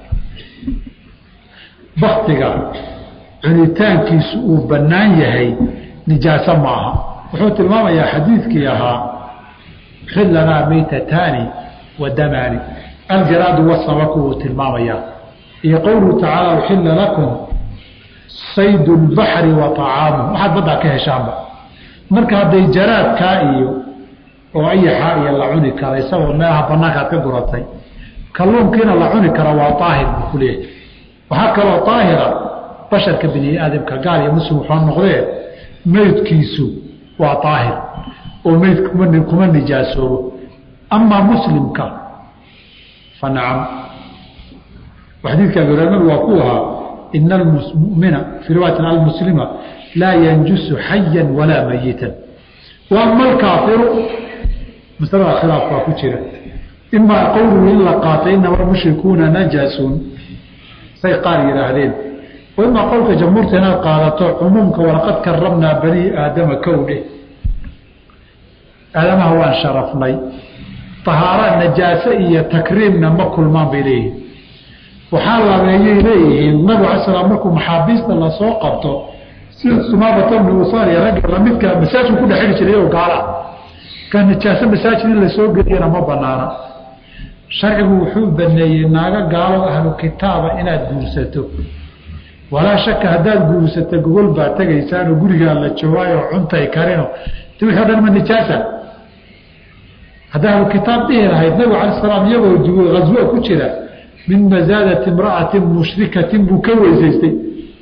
Speaker 1: baktiga cunitaankiisu uu bannaan yahay nijaaso maaha wuxuu tilmaamayaa xadiidkii ahaa xid lanaa maytataani wa damaani aljaraadu wasamaku wuu tilmaamayaa iyo qowluhu tacaala uxilla lakum saydu lbaxri wa طacaamuh waxaad baddaa ka heshaanba marka hadday jaraadkaa iyo oo ayaxaa iyo la cuni kara isagoo meelaha banaanka aad ka guratay kalluunkiina la cuni kara waa aahir buu ku leeyahay waxaa kaloo aahira basharka bini aadamka gaal iyo muslim waxaa noqdee meydkiisu waa aahir oo meyd kuma nijaasoobo amaa muslimka fa nacam xadiidka abireemadu waa ku ahaa ina almumina fii riwaayatin almuslima laa yanjusu xayan walaa mayitan waama alkaafiru masalada khilaaf baa ku jira imaa qowluhu in la qaatay inama almushrikuuna najaasuun say qaar yidhaahdeen wa imaa qowlka jamhuurta inaad qaadato cumuumka walaqad karramnaa banii aadama kowdhe aadamaha waan sharafnay tahaara najaase iyo takriimna ma kulmaan bay leeyihiin waxaa labeeyay leeyihiin nabigu ala slam markuu maxaabiista lasoo qabto sida sumaabata bni usaaliya ragga lamidka masaajidku ku dhexeli jiray oo gaala ka najaase masaajid in lasoo geliyana ma banaana sharcigu wuxuu baneeyey naaga gaalo ahlu kitaaba inaad guursato walaa shaka haddaad guursato gogol baa tegaysaanoo gurigaa la joogaayo cuntay karino ti wixii o dhan ma nijaasa hadda ahlu kitaab dhihi lahayd nabigu cala salaam iyagoo haswo ku jira min mazaadati imra'atin mushrikatin buu ka weysaystay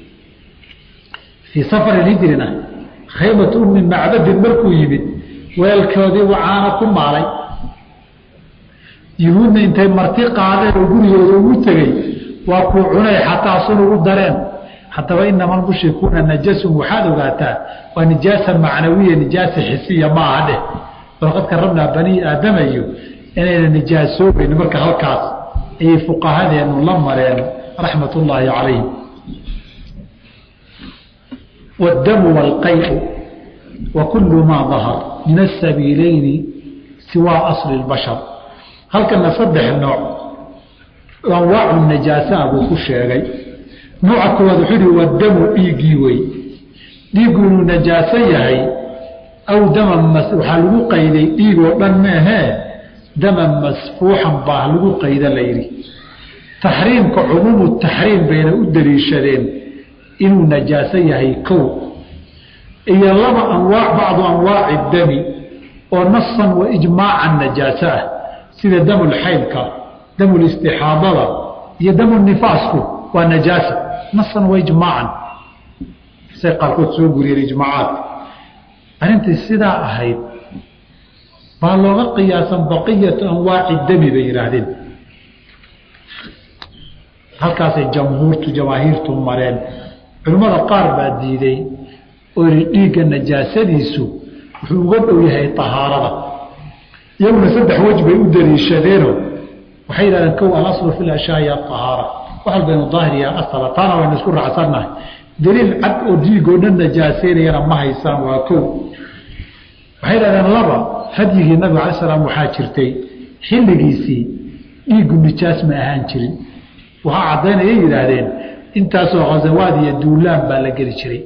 Speaker 1: fii safari hijrina khaymatu ummi macbadin markuu yimid weelkoodii wacaana ku maalay yuhuudna intay marti qaadeen oo gurigooda ugu tegey waa kuu cunay xataa sun ugu dareen haddaba inama almushrikuuna najasun waxaad ogaataa waa nijaasa macnawiya nijaasa xisiya ma aha dheh walaqad karramnaa banii aadama iyo inayna nijaasoobayn marka halkaas ayay fuqahadeenu la mareen raxmat ullaahi calayhim waaddamu waalqay'u wa kullu maa dahar min asabiilayni siwaa asli lbashar halkana saddex nooc anwaacu najaasaa buu ku sheegay nooca koowaad wuxuu yihi waaddamu dhiiggii wey dhiiggu inuu najaaso yahay aw daman waxaa lagu qayday dhiig oo dhan maahee daman masfuuxan baa lagu qayda la yidhi taxriimka cumuumu taxriim bayna u daliishadeen inuu najaaso yahay kow iyo laba anwaac bacdu anwaaci dami oo nasan wa ijmaacan najaaso ah sida damulxaydka damulistixaadada iyo damunifaasku waa najaasa nasan wa ijmaacan say qaarkood soo guriyeen ijmaacaadka arrintii sidaa ahayd baa looga qiyaasan baqiyatu anwaaci dami bay yidhaahdeen halkaasay jamhuurtu jamaahiirtu mareen culimmada qaar baa diiday oo yihi dhiigga najaasadiisu wuxuu uga dhow yahay tahaarada iyaguna saddex wej bay u daliishadeenoo waxay yidhahdeen kow alaslu fi lashyaai ahaara wax walba inu daahir yaha asala taana waynu isku raacsannahay daliil cad oo dhiigoo dhan najaaseynayana ma haysaan waa kow waxay yidhahdeen laba hadyigii nabiga cala salaam waxaa jirtay xilligiisii dhiiggu nijaas ma ahaan jirin waxaa caddaynayay yidhaahdeen intaasoo khasawaad iyo duulaan baa la geli jiray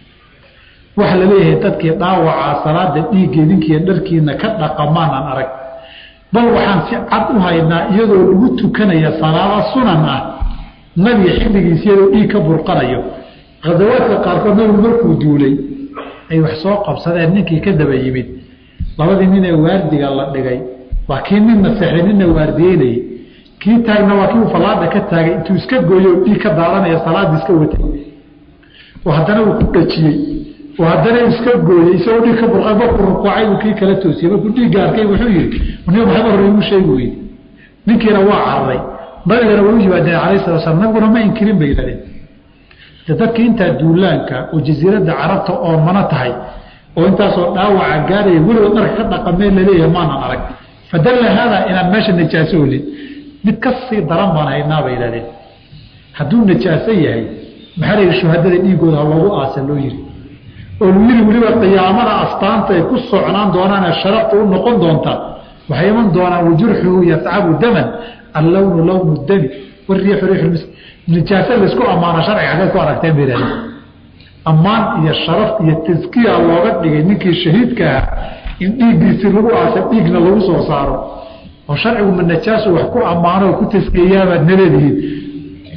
Speaker 1: waxa la leeyahay dadkii dhaawacaa salaada dhiigga idinkiiyo dharkiina ka dhaqamaanaan arag bal waxaan si cad u haynaa iyadoo lagu tukanaya salaado sunan ah nabiga xilligiis iyadoo dhiig ka burqanayo khasawaadka qaarkood nabigu markuu duulay ay wax soo qabsadeen ninkii ka daba yimid labadii nin ee waardiga la dhigay waa kii ninna sexday ninna waardiyeynayay kii taagna waa kii uu fallaada ka taagay intuu iska gooyo oo dhiig ka daadanaya salaadii iska watay oo haddana uu ku dhajiyey oo haddana iska gooyey isagoo dhiig ka burqay markuu rukuucay uu kii kala toosiyey markuu dhiigga arkay wuxuu yidhi niga maxaba hore igu sheegi weyde ninkiina waa cararay nabigana way u yimaadeen calayhi salatu wasalaam nabiguna ma inkirin bay yidhahdeen de dadkii intaa duulaanka oo jasiiradda carabta oo mana tahay oo intaasoo dhaawaca gaaraya weligood dharka ka dhaqameen laleeyahay maanan arag fadalla haadaa inaan meesha najaaso olin mid ka sii daran baan haynaa bay yidhahdeen hadduu najaaso yahay maxaa la yidhi shuhadada dhiigooda ha loogu aasa loo yidhi oo lu yidhi weliba qiyaamada astaanta ay ku socnaan doonaanee sharafta u noqon doonta waxay iman doonaan wajurxuhu yascabu daman allownu lownu dami wariixu riixu mis nijaasa laysku ammaano sharciga xaggeed ku aragteen bay yidhahdeen ammaan iyo sharaf iyo taskiya looga dhigay ninkii shahiidka ahaa in dhiiggiisii lagu aasa dhiigna lagu soo saaro oo sharcigu ma najaasu wax ku ammaano oo ku taskiyayabaad naleedihiin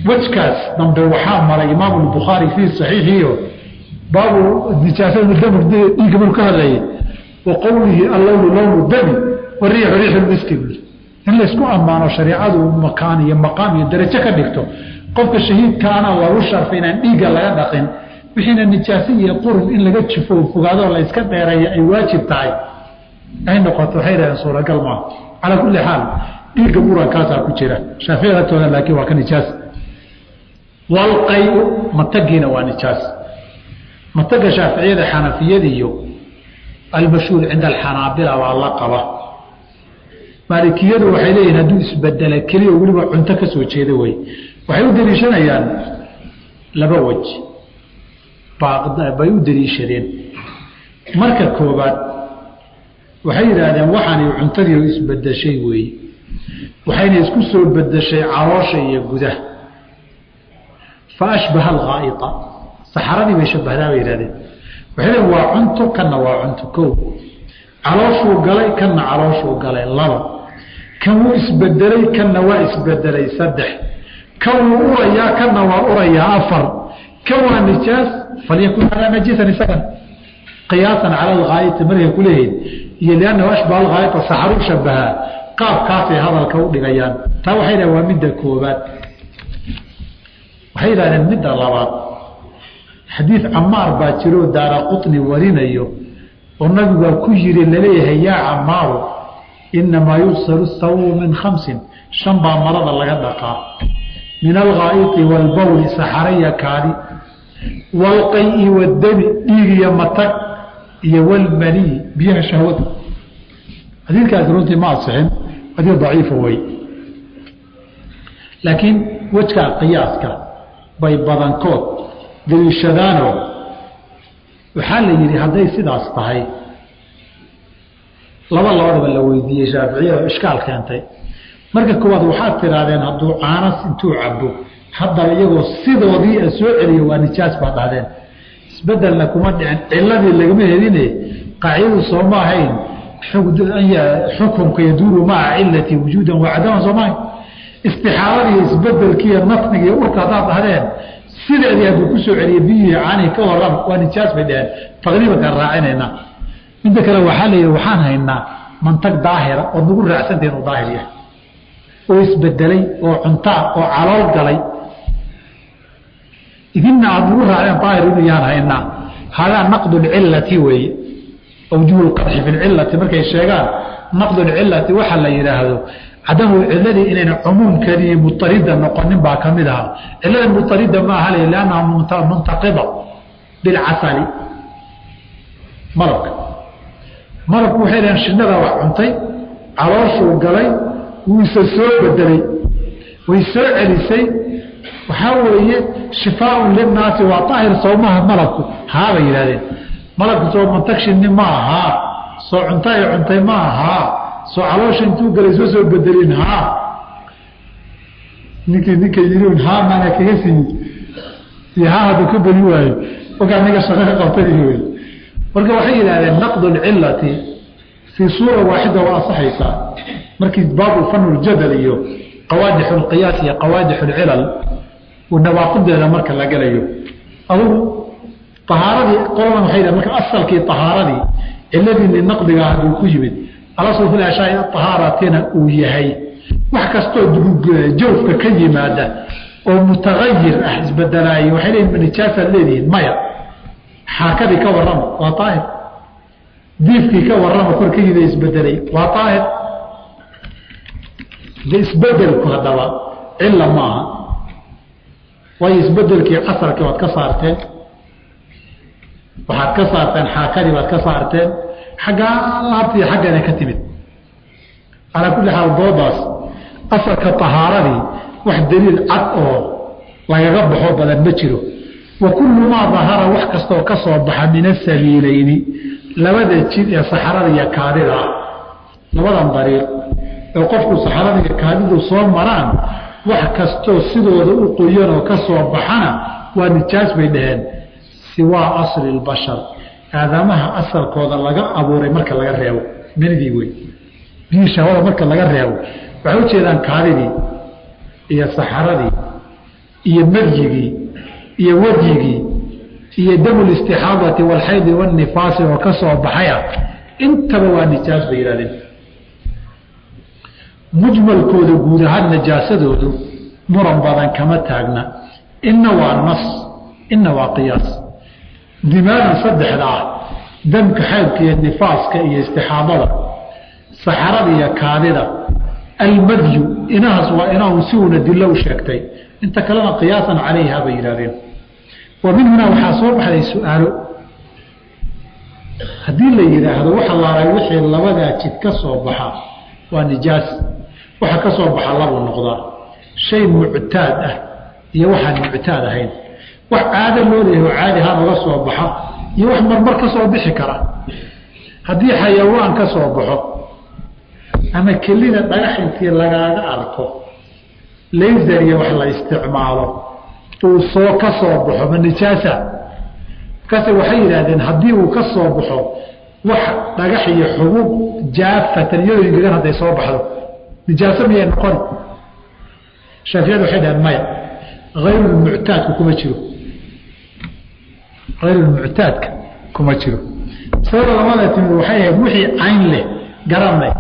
Speaker 1: wajkaas dambe waxaa maray imaam albukhaari fii saxiixiyo baabu nijaasada dam dhiigga markuu ka hadlayay wa qowlihi allownu lownu dami wariixu riixu lmiski in laysku ammaano shareecadu makaan iyo maqaam iyo darajo ka dhigto qofka shahiidkaana lagu sharfay inaan dhiigga laga dhaqin wixiina nijaasi iyo qurun in laga jifo fogaado la iska dheereeya ay waajib tahay ay noqoto waxay yidhahdeen suuragal maaha calaa kulli xaal dhiigga murankaasaa ku jira shaafici agtooda laakiin waa ka nijaas walqayu matagiina waa nijaas mataga shaaficiyada xanafiyada iyo almashhuur cinda alxanaabila waa la qaba maalikiyadu waxay leeyihin hadduu isbedela keliya weliba cunto ka soo jeeda wey waxay u daliishanayaan laba wej bay u daliishadeen marka koobaad waxay yidhaahdeen waxaanay cuntadii isbedeshay weeye waxayna isku soo bedeshay caloosha iyo gudaha fa ashbaha alghaa'ita saxaradii bay shabahdaa bay yidhahdeen waxay leeyihin waa cunto kanna waa cunto kow calooshuu galay kanna calooshuu galay laba kan wuu isbedelay kanna waa isbedelay saddex kan wuu urayaa kanna waa urayaa afar kan waa nijaas falyakun hadaa najiisan isagan qiyaasan cala alghaayati markay ku leeyihiin iyo liannahu ashbaha alghaayata saxaru shabahaa qaabkaasay hadalka u dhigayaan taa waxay dhahen waa midda koobaad waxay yidhahdeen midda labaad xadiid camaar baa jiroo daara qutni warinayo oo nabigaa ku yiri laleeyahay yaa camaaru inamaa yubsalu sawu min khamsin shan baa marada laga dhaqaa min alghaa'iti waalbawli saxaraya kaadi waalqayi waddami dhiig iyo matag iyo walmaniyi biyaha shahwada xadiidkaasi runtii ma asixin xadiid daciifa wey laakiin wejkaa qiyaaska bay badankood daliishadaanoo waxaa la yidhi hadday sidaas tahay laba labadaba la weydiiyey shaaficiyada ishkaal keentay marka koowaad waxaad tidhaahdeen hadduu caanas intuu cabo haddaba iyagoo sidoodii a soo celiyo waa nijaas baad dhahdeen isbedelna kuma dhicin ciladii lagama heline qaacidadu sooma ahayn xukunka yaduuru maca cilati wujuudan wacadaman sooma ahayn istixaaladii isbedelkiiyo nafniga iyo urka haddaad dhahdeen sideedii hadduu ku soo celiye biyihii caanihi ka waran waa nijaas bay dhaheen taqriibankaan raacinaynaa midda kale waxaa la yidhi waxaan haynaa mantag daahira ood nagu raacsantah inuu daahir yahay oo isbedelay oo cuntaa oo calool galay idinna aada nagu raaceen daahir inuu yaan haynaa hadaa naqdu lcilati weeye awjuhu lqadxi fi lcilati markay sheegaan naqdu lcilati waxa la yidhaahdo cadamu ciladii inayna cumuumkeedii mutarida noqonin baa ka mid ahaa cilada mutarida ma aha le lannaha muntaqida bilcasali malabka malabku waxay dhaheen shinada wax cuntay calooshuu galay wuu isa soo bedelay way soo celisay waxaa weeye shifaaun linnaasi waa daahir soomaha malabku haabay yidhahdeen malabku soo mantag shinni ma ahaa soo cunta ay cuntay ma ahaa soo caloosha intuu galay soo soo bedelin haa ninkii ninka yiriun haa maana kaga simi iyo haa hadduu ka beli waayo ogaa niga shaqo ka qabtay wey marka waxay yidhahdeen naqdu lcilati fii suura waaxida waa asaxaysaa markii baabu fanu ljadal iyo qawaadixu lqiyaas iyo qawaadixu lcilal nawaaqideeda marka la galayo adugu ahaaradii qoladan waxay yidhahdeen marka asalkii ahaaradii ciladiini naqdiga hadduu ku yimid alasl fi ashyaai ahaaratina uu yahay wax kastoo jawfka ka yimaada oo mutagayir ah isbedelaayay waxay leeyihin ma nijaasaad leedihiin maya xaakadii ka warrama waa daahir diifkii ka warrama kor ka yimid isbedelay waa daahir de isbedelku haddaba cilla maaha waayo isbedelkii casarkii waad ka saarteen waxaad ka saarteen xaakadii baad ka saarteen xaggaa laabtii xaggana ka timid calaa kulli xaal doodaas asalka tahaaradii wax daliil cad oo lagaga baxo badan ma jiro wa kullu maa dahara wax kastaoo ka soo baxa min asabiilayni labada jid ee saxarada iyo kaadida ah labadan dariiq ee qofku saxarada iyo kaadidu soo maraan wax kastoo sidooda u qoyan oo ka soo baxana waa nijaas bay dhaheen siwaa asli lbashar aadamaha asalkooda laga abuuray marka laga reebo menidii wey biyii shahwada marka laga reebo waxay ujeedaan kaadidii iyo saxaradii iyo maryigii iyo wadyigii iyo damu listixaadati walxaydi walnifaasi oo ka soo baxaya intaba waa nijaas bay yidhahdeen mujmalkooda guud ahaan najaasadoodu muran badan kama taagna inna waa nas inna waa qiyaas dimaadan saddexda ah damka xaydka iyo nifaaska iyo istixaadada saxarada iyo kaadida almadyu inahaas waa inaahu si uuna dillo u sheegtay inta kalena qiyaasan calayha bay yidhahdeen wa min hunaa waxaa soo baxday su-aalo haddii la yidhaahdo waxa laaray wixii labadaa jid ka soo baxa waa nijaas waxa ka soo baxa labuu noqdaa shay muctaad ah iyo waxaan muctaad ahayn wax caado loo leeyahay oo caadi ahaan uga soo baxa iyo wax marmar ka soo bixi kara haddii xayawaan ka soo baxo ama kelida dhagax intii lagaaga arko laser iyo wax la isticmaalo uu soo ka soo baxo ma nijaasa kase waxay yidhaahdeen haddii uu ka soo baxo wax dhagax iyo xubub jaafatan iyadoo ingegan hadday soo baxdo nijaaso miyay noqon shaafiyadu waxay dhahdeen maya hayru lmuctaadka kuma jiro hayru lmuctaadka kuma jiro sababta labada timid waxay ahayd wixii cayn leh garanay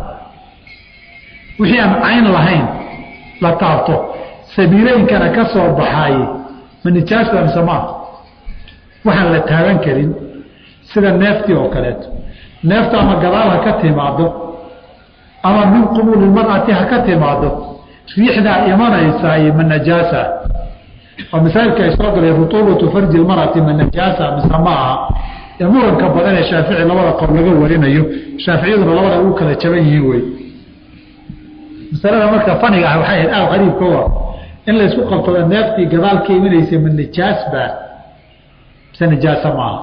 Speaker 1: wixii aan cayn lahayn la taabto sabiileynkana ka soo baxaaye ma nijaasa mise maaha waxaan la taaban karin sida neeftii oo kaleeto neefta ama gadaal ha ka timaado ama min qubuuli mar'ati ha ka timaado riixdaa imanaysaa ma najaasa waa masaa'ilka ay soo galeen rutuubatu farji lmar'ati ma najaasa mise ma aha ee muranka badan ee shaafici labada qowl laga warinayo shaaficiyaduna labada ugu kala jaban yihiin wey masalada marka faniga ah waxay ahayd aad qariibka wa in la isku qabtada neeftii gadaal ka imanaysa ma nijaas baa mise nijaasa maaha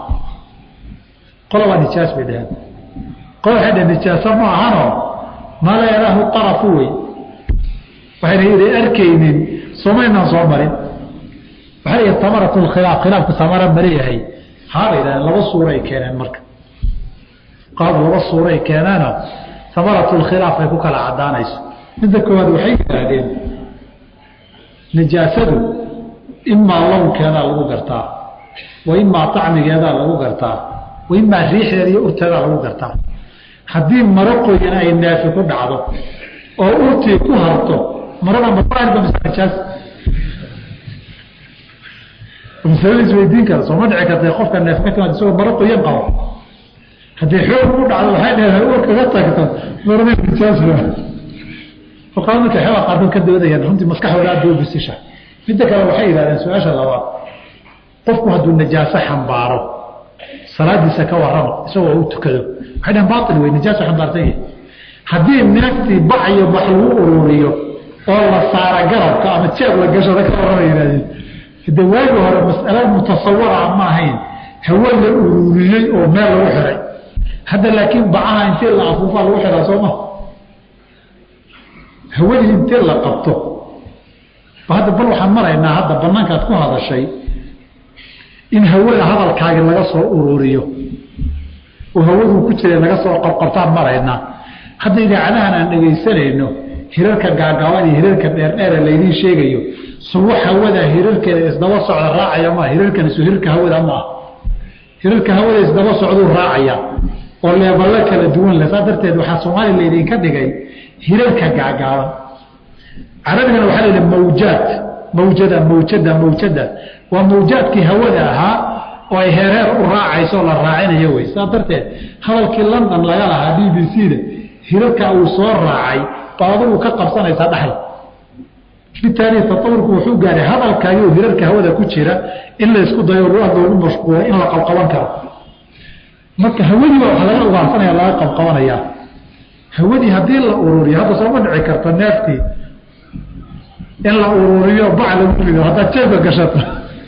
Speaker 1: qola waa nijaas bay dhaheen qola waxay dhaheen nijaasa ma ahanoo maa laa yaraahu arafu wey waxayna yidhi arkaynin somaynaan soo marin waxay yihi tamaratu lkhilaaf khilaafku tamara ma leeyahay haabay dhaheen laba suuray keeneen marka qaab laba suuray keenaana tamaratu lkhilaaf ay ku kala caddaanayso midda koowaad waxay yidhaahdeen nijaasadu imaa lownkeedaa lagu gartaa wa imaa acmigeedaa lagu gartaa wa imaa riixdeeda iyo urteedaa lagu gartaa haddii maro qoyan ay naafi ku dhacdo oo urtii ku harto marada masaahirba mise nijaas masalada isweydiin kara sooma dhici kartay qofka naafi ka timaad isagoo maro qoyan qabo haddii xoog ku dhacdo waxay dheedahay ur kaga tagto marada nijaas fuqahaa markay xeelaa qaarkood ka doodayaan runtii maskaxdooda aad bay u bisisha midda kale waxay yidhahdeen su-aasha labaad qofku hadduu najaaso xambaaro salaadiisa ka warrama isagoo u tukado waxay dhahen baatil wey najaaso xambaarsan yahay haddii neeftii bac iyo bax lagu ururiyo oo la saara garabka ama jeeb la gashada ka warrama yidhahdeen hade waagi hore mas'alo mutasawara ma ahayn hawe la ururiyey oo meel lagu xiray hadda laakiin bacaha intii la afuufaa lagu xiraa soo ma hawadii intee la qabto hadda bal waxaan maraynaa hadda banaankaad ku hadashay in hawada hadalkaagi laga soo ururiyo oo hawaduu ku jiray laga soo qabqabtaan maraynaa hadda idaacadahan aan dhegaysanayno hirarka gaagaaban iyo hirarka dheerdheere laydiin sheegayo suwo hawada hirarkeeda isdaba socda raacaya maa hirarkan isu hirarka hawada ma ah hirarka hawada isdaba socduu raacaya oo leebalo kala duwan le saa darteed waxaa soomaaliya laydinka dhigay hirarka gaagaaban carabigana waxaa la yidhi mawjaad mawjada mawjada mawjada waa mawjaadkii hawada ahaa oo ay heerheer u raacayso oo la raacinayo wey saa darteed hadalkii london laga lahaa b b c da hirarka uu soo raacay baa adigu ka qabsanaysaa dhaxal bitaali tatawurku wuxuu gaaray hadalkaagii hirarka hawada ku jira in la isku dayo ruuxa loogu mashquulo in la qabqaban karo marka hawadii baa waxa laga ugaarsanaya laga qabqabanayaa hawadii haddii la ururiyo hadda sooma dhici karto neeftii in la ururiyo bac lagu rido haddaad jeebka gashato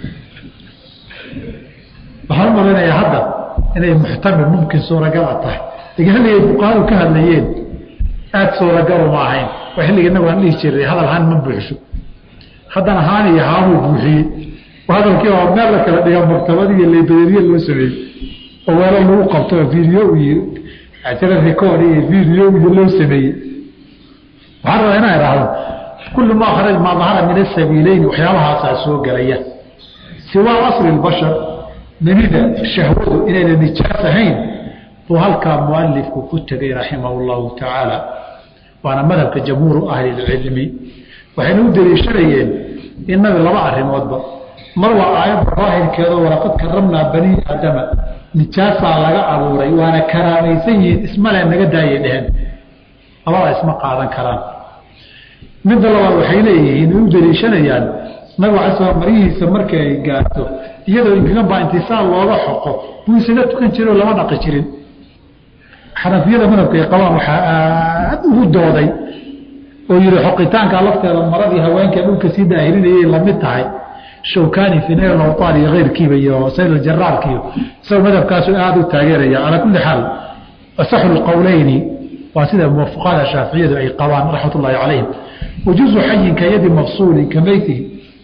Speaker 1: waxaan u malaynayaa hadda inay muxtamil mumkin suuragal a tahay lakin xilligay fuqahadu ka hadlayeen aada suuragalu ma ahayn oo xilliga inagu aan dhihi jiray hadal haan ma buuxsho haddana haan iyo haamuu buuxiyey oo hadalkii oo meel la kala dhiga maktabad iyo librariya loo sameeyey oo weelo lagu qabto oo video iyo tele record iyo video iyo loo sameeyey waxaan rabaa inaan idhaahdo ku kullu maa kharaj maa dahara min asabiileyn waxyaabahaasaa soo gelaya siwaa asli lbashar manida shahwadu inayna nijaas ahayn buu halkaa mualifku ku tegay raximah llahu tacaala waana madhabka jamhuuru ahli lcilmi waxayna u daliishanayeen inaga laba arrimoodba mar waa aayadda daahirkeedo walaqad karamnaa banii aadama nijaasaa laga abuuray waana karaamaysan yihiin ismale naga daayay dheheen labadaa isma qaadan karaan midda labaad waxay leeyihiin way u daliishanayaan nabigu alay slam maryihiisa markay ay gaarto iyadoo inkagan baa intisaal looga xoqo buu isaga tukan jiray oo lama dhaqi jirin xanafiyada madhabka ay qabaan waxaa aad ugu dooday oo yihi xoqitaanka lafteeda maradii haweenka dhulka sii daahirinayay lamid tahay shawkani fi nayl awtaan iyo keyrkiiba iyo sayl jaraarkiiyo isagoo madhabkaasu aada u taageeraya calaa kulli xaal asaxu lqowleyni waa sida muwafaqada shaaficiyadu ay qabaan raxmat ullaahi calayhim wajuzu xayin ka yadi mafsuulin ka meytihi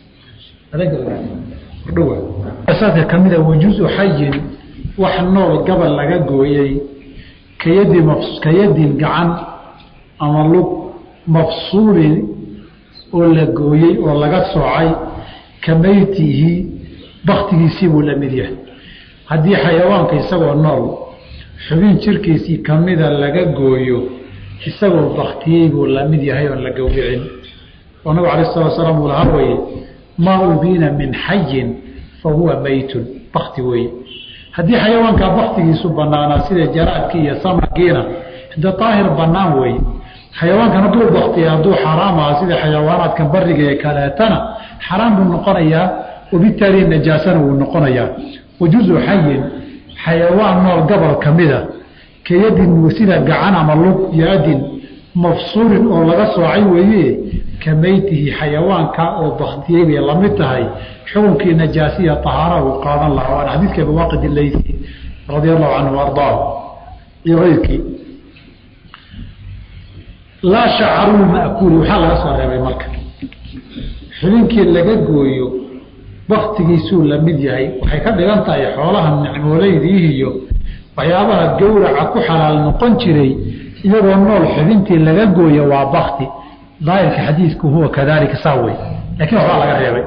Speaker 1: asaadka ka mida wajuzu xayin wax nool gabal laga gooyey kayadi kayadin gacan ama lug mafsuulin oo la gooyey oo laga soocay ka meytihi baktigiisii buu la mid yahay haddii xayawaanka isagoo nool xubin jirkiisii kamida laga gooyo isagoo baktiyey buu la mid yahay oon la gowricin oo nabigu alayh salatu wasalaam uu lahaa weye maa ubiina min xayin fa huwa meytun bakti weeye haddii xayawaankaa baktigiisu banaanaa sida jaraadkii iyo samagiina hada daahir banaan weeye xayawaankan hadduu baktiya hadduu xaraam aha sida xayawaanaadkan bariga ee kaleetana xaraam buu noqonayaa wabitaali najaasana wuu noqonayaa wajuzu xayin xayawaan nool gobol ka mida kayadin sida gacan ama lug iyo adin mafsuulin oo laga soocay weeye ka meytihi xayawaanka oo baktiyey bay lamid tahay xukunkii najaasiya ahaara uu qaadan lahaa waana xadiidka abiwaaqid ilaythi radia allahu canhu ardaahu iyo keyrkii laa shacarulma'kuuli waxaa laga soo reebay marka xubinkii laga gooyo baktigiisuu la mid yahay waxay ka dhigan tahay xoolaha nicmooleydii iyo waxyaabaha gowraca ku xalaal noqon jiray iyagoo nool xubintii laga gooyo waa bakti daahirka xadiidku huwa kadaalika saa wey laakiin waxbaa laga reebay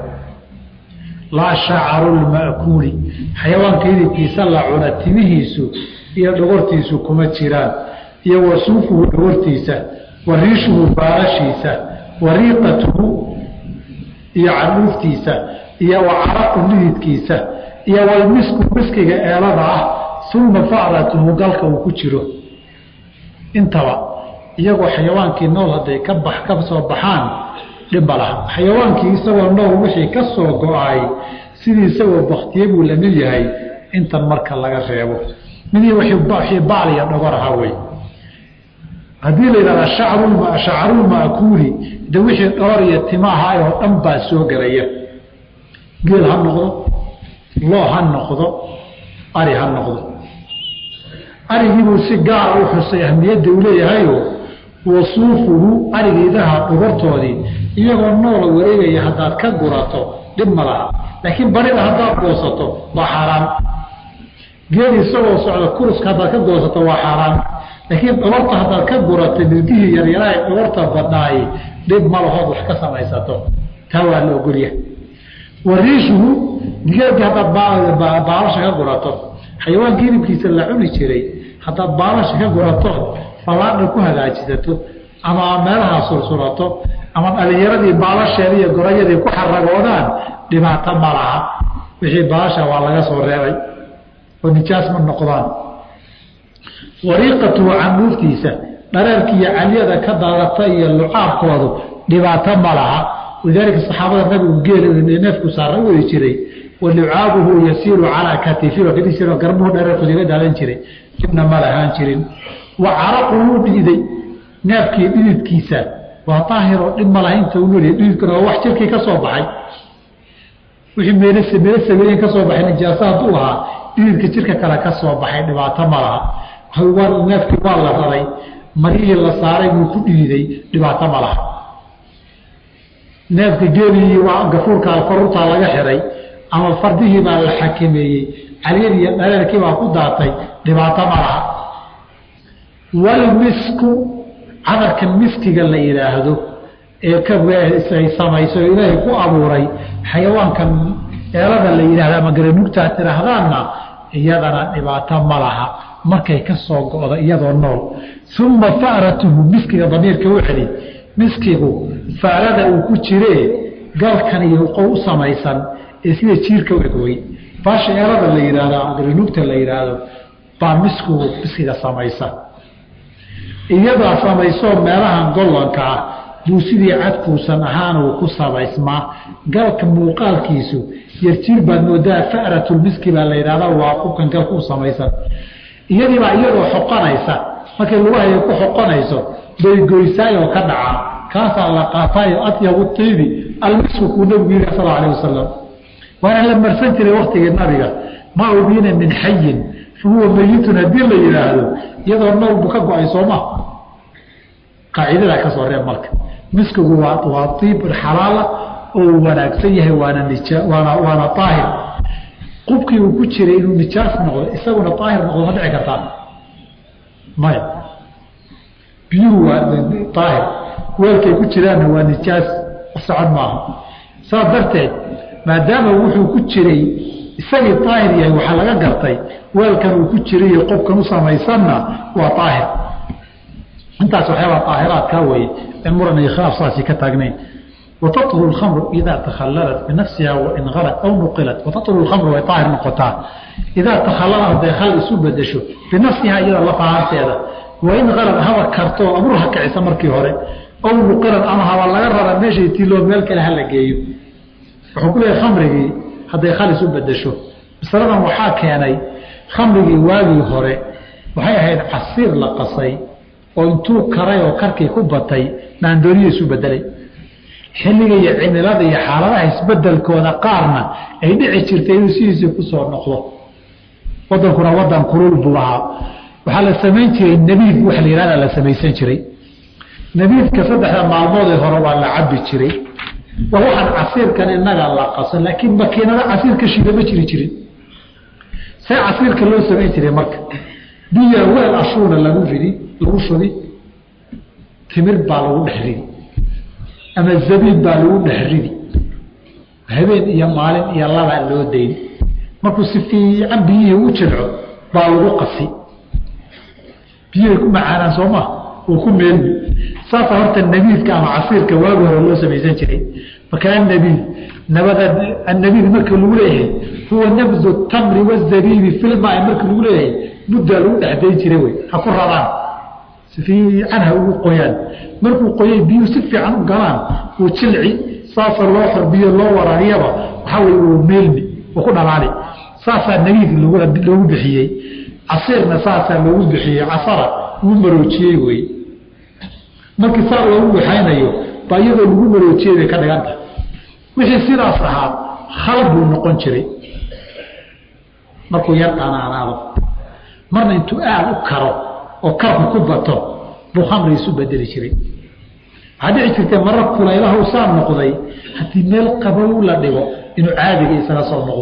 Speaker 1: laa shacaru lma'kuuli xayawaanka hilibkiisa la cuna timihiisu iyo dhogortiisu kuma jiraan iyo wasuufuhu dhogortiisa wa riishuhu baalashiisa wa riiqatuhu iyo cadhuuftiisa iyo wa caraqu lididkiisa iyo walmisku miskiga eelada ah uma facratuhu galka uu ku jiro intaba iyagoo xayawaankii nool hadday ka bax ka soo baxaan dhibba laha xayawaankii isagoo nool wixii ka soo go-ay sidii isagoo baktiye buu la mid yahay intan marka laga reebo midii wixii baal iyo dhogor ahaa wey haddii la yidhahdaa shacarulma'kuuli de wixii dhogor iyo timaaha oo dhan baa soo gelaya geel ha noqdo loo ha noqdo ari ha noqdo arigiibuu si gaara u xusay ahmiyadda uu leeyahayo wasuufuhu arigiidaha dhogortoodii iyagoo noola wareegaya haddaad ka gurato dhib ma laha laakiin barida haddaad goosato waa xaaraan geeli isagoo socda kuruska haddaad ka goosato waa xaaraan laakiin dhogorta haddaad ka gurato milkihii yaryaraha ee dhogorta badnaay dhib ma lahood wax ka samaysato taa waa la ogolyahay wariishuhu digaagii haddaad baalasha ka gurato xayawaanka hilibkiisa la cuni jiray haddaad baalasha ka gurato fallaadha ku hagaajisato ama meelaha sursurato ama dhalinyaradii baalasheeda iyo gorayadii ku xaragoodaan dhibaato ma laha wixii baalasha waa laga soo reebay oo nijaas ma noqdaan wariiqatuhu canduuftiisa dhareerkiiyo calyada ka daadata iyo lucaabkoodu dhibaato ma laha walidaalika saxaabada nabigu geel neefku saara u wadi jiray walucaabuhu yasiiru calaa katifi kadisiro garbuhu dhareerkooda iga daadan jiray jibna ma lahaan jirin wa caraquhu dhiiday neefkii dhididkiisa waa daahir oo dhib ma laha inta uu noolyahay dhididkuna waa wax jirkii ka soo baxay wixii meelo meelo sameeyeen ka soo baxay nijaasa hadduu ahaa dhididka jirka kale ka soo baxay dhibaato ma laha neefkii waa la raray marihii la saaray buu ku dhiiday dhibaato ma laha neefka geelii waa gafuurka alfaruurtaa laga xiray ama fardihii baa la xakameeyey calyadii iyo dhareerkii baa ku daatay dhibaato ma laha walmisku cadarka miskiga la yidhaahdo ee ka weesay samayso ilaahay ku abuuray xayawaankan eelada la yiraahdo ama garanugta tiraahdaana iyadana dhibaato ma laha markay ka soo go'do iyadoo nool thumma fa'ratuhu miskiga damiirka u xili miskigu fa'rada uu ku jiree galkan iyo qow samaysan ee sida jiirka u egooy baasha eelada la yiraahdo garanugta la yiraahdo baa miskigu miskiga samaysan iyada samayso meelahan gollanka ah buu sidii cadkuusan ahaan uu ku samaysmaa galka muuqaalkiisu yartiir baad moodaa fa'ratul miski baa la yidhahdaa waa qubkan galka u samaysan iyadii baa iyadoo xoqonaysa markay lugahay ku xoqonayso bay goysaayoo ka dhaca kaasaa la qaataayo atyabu tiibi almisku kuu nabigu yidhi sal alay wasalam waana la marsan jiray waktigii nabiga ma ubiina min xayin fahuwa mayitun haddii la yidhaahdo iyadoo nool buu ka go-ay sooma qaacidadaa ka soo reeb marka miskigu waa waa tiib xalaala oo wanaagsan yahay waana nija waana waana taahir qubkii uu ku jiray inuu nijaas noqdo isaguna taahir noqdo ma dhici kartaa maya biyuhu waa taahir weelkay ku jiraanna waa nijaas socon maaha saa darteed maadaama wuxuu ku jiray isagii taahir yahay waxaa laga gartay weelkan uu ku jiray iyo qubkan u samaysanna waa taahir intaas waxyaabaa taahiraadkaa weeye in muran iyo khilaaf saasi ka taagnayn وتطهر الخمر إذا تخللت بنفسها وإن غلت أو نقلت وتطهر الخمر وطاهر نقطها إذا تخللت داخل سوب الدشو بنفسها إذا الله تعالى سيدا وإن غلت هوا كرتو أمرها كعيسى مركي هوري أو نقلت أمها والله غرر ماشي تيلو مالك لها لقيو وحكول الخمر هذا يخلي سوب الدشو بصراحة محاكياني خمر واقي هوري وهي هيد عصير لقصي وانتو كراي وكركي كبطي ناندوري سوب الدلي xilliga iyo cimilada iyo xaaladaha isbedelkooda qaarna ay dhici jirtay inuu sidiisa ku soo noqdo wadankuna wadan kulul buu ahaa waxaa la samayn jiray nabiid wax la yiraahdo la samaysan jiray nabiidka saddexda maalmood ee hore waa la cabbi jiray waa waxaan casiirkan inaga la qaso laakiin makiinada casiirka shiida ma jiri jirin say casiirka loo samayn jiray marka biyo weel ashuuna lagu ridi lagu shubi timir baa lagu dhex ridi ama zabiib baa lagu dhex ridi habeen iyo maalin iyo laba loo dayn markuu si fiican biyihii u jilco baa lagu qasi biyihii ku macaanaan sooma uu ku meelmi saasa horta nabiidka ama casiirka waagi hore loo samaysan jiray markaa nabiid nabada annabiid marka lagu leeyahay huwa nabdu tamri wazabiibi filmaa marka lagu leeyahay muddaa lagu dhex dayn jiray wey ha ku rabaan si fiican ha ugu qoyaan markuu qoyay biyu si fiican u galaan uu jilci saasa loo xorbiyo loo waraariyaba waxaa wey uu meelmi uu ku dhalaali saasaa nabiid loogu bixiyey casiirna saasaa loogu bixiyey casara uu maroojiyey wey markii saa loogu waxaynayo baa iyadoo lagu maroojiyey bay ka dhiganta wixii sidaas ahaa khalad buu noqon jiray markuu yar dhanaanaado marna intuu aad u karo oo karku ku bato buu khamri isu bedeli jiray waxaa dhici jirtay marar kulaylaha u saa noqday haddii meel qabow la dhigo inuu caadiga isaga soo noqdo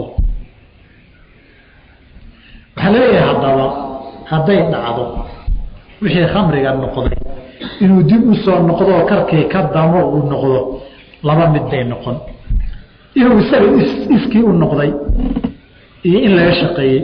Speaker 1: waxaa laleeyahay haddaba hadday dhacdo wixii khamriga noqday inuu dib u soo noqdoo karkii ka damo uu noqdo laba mid bay noqon inuu isaga iskii u noqday iyo in laga shaqeeyey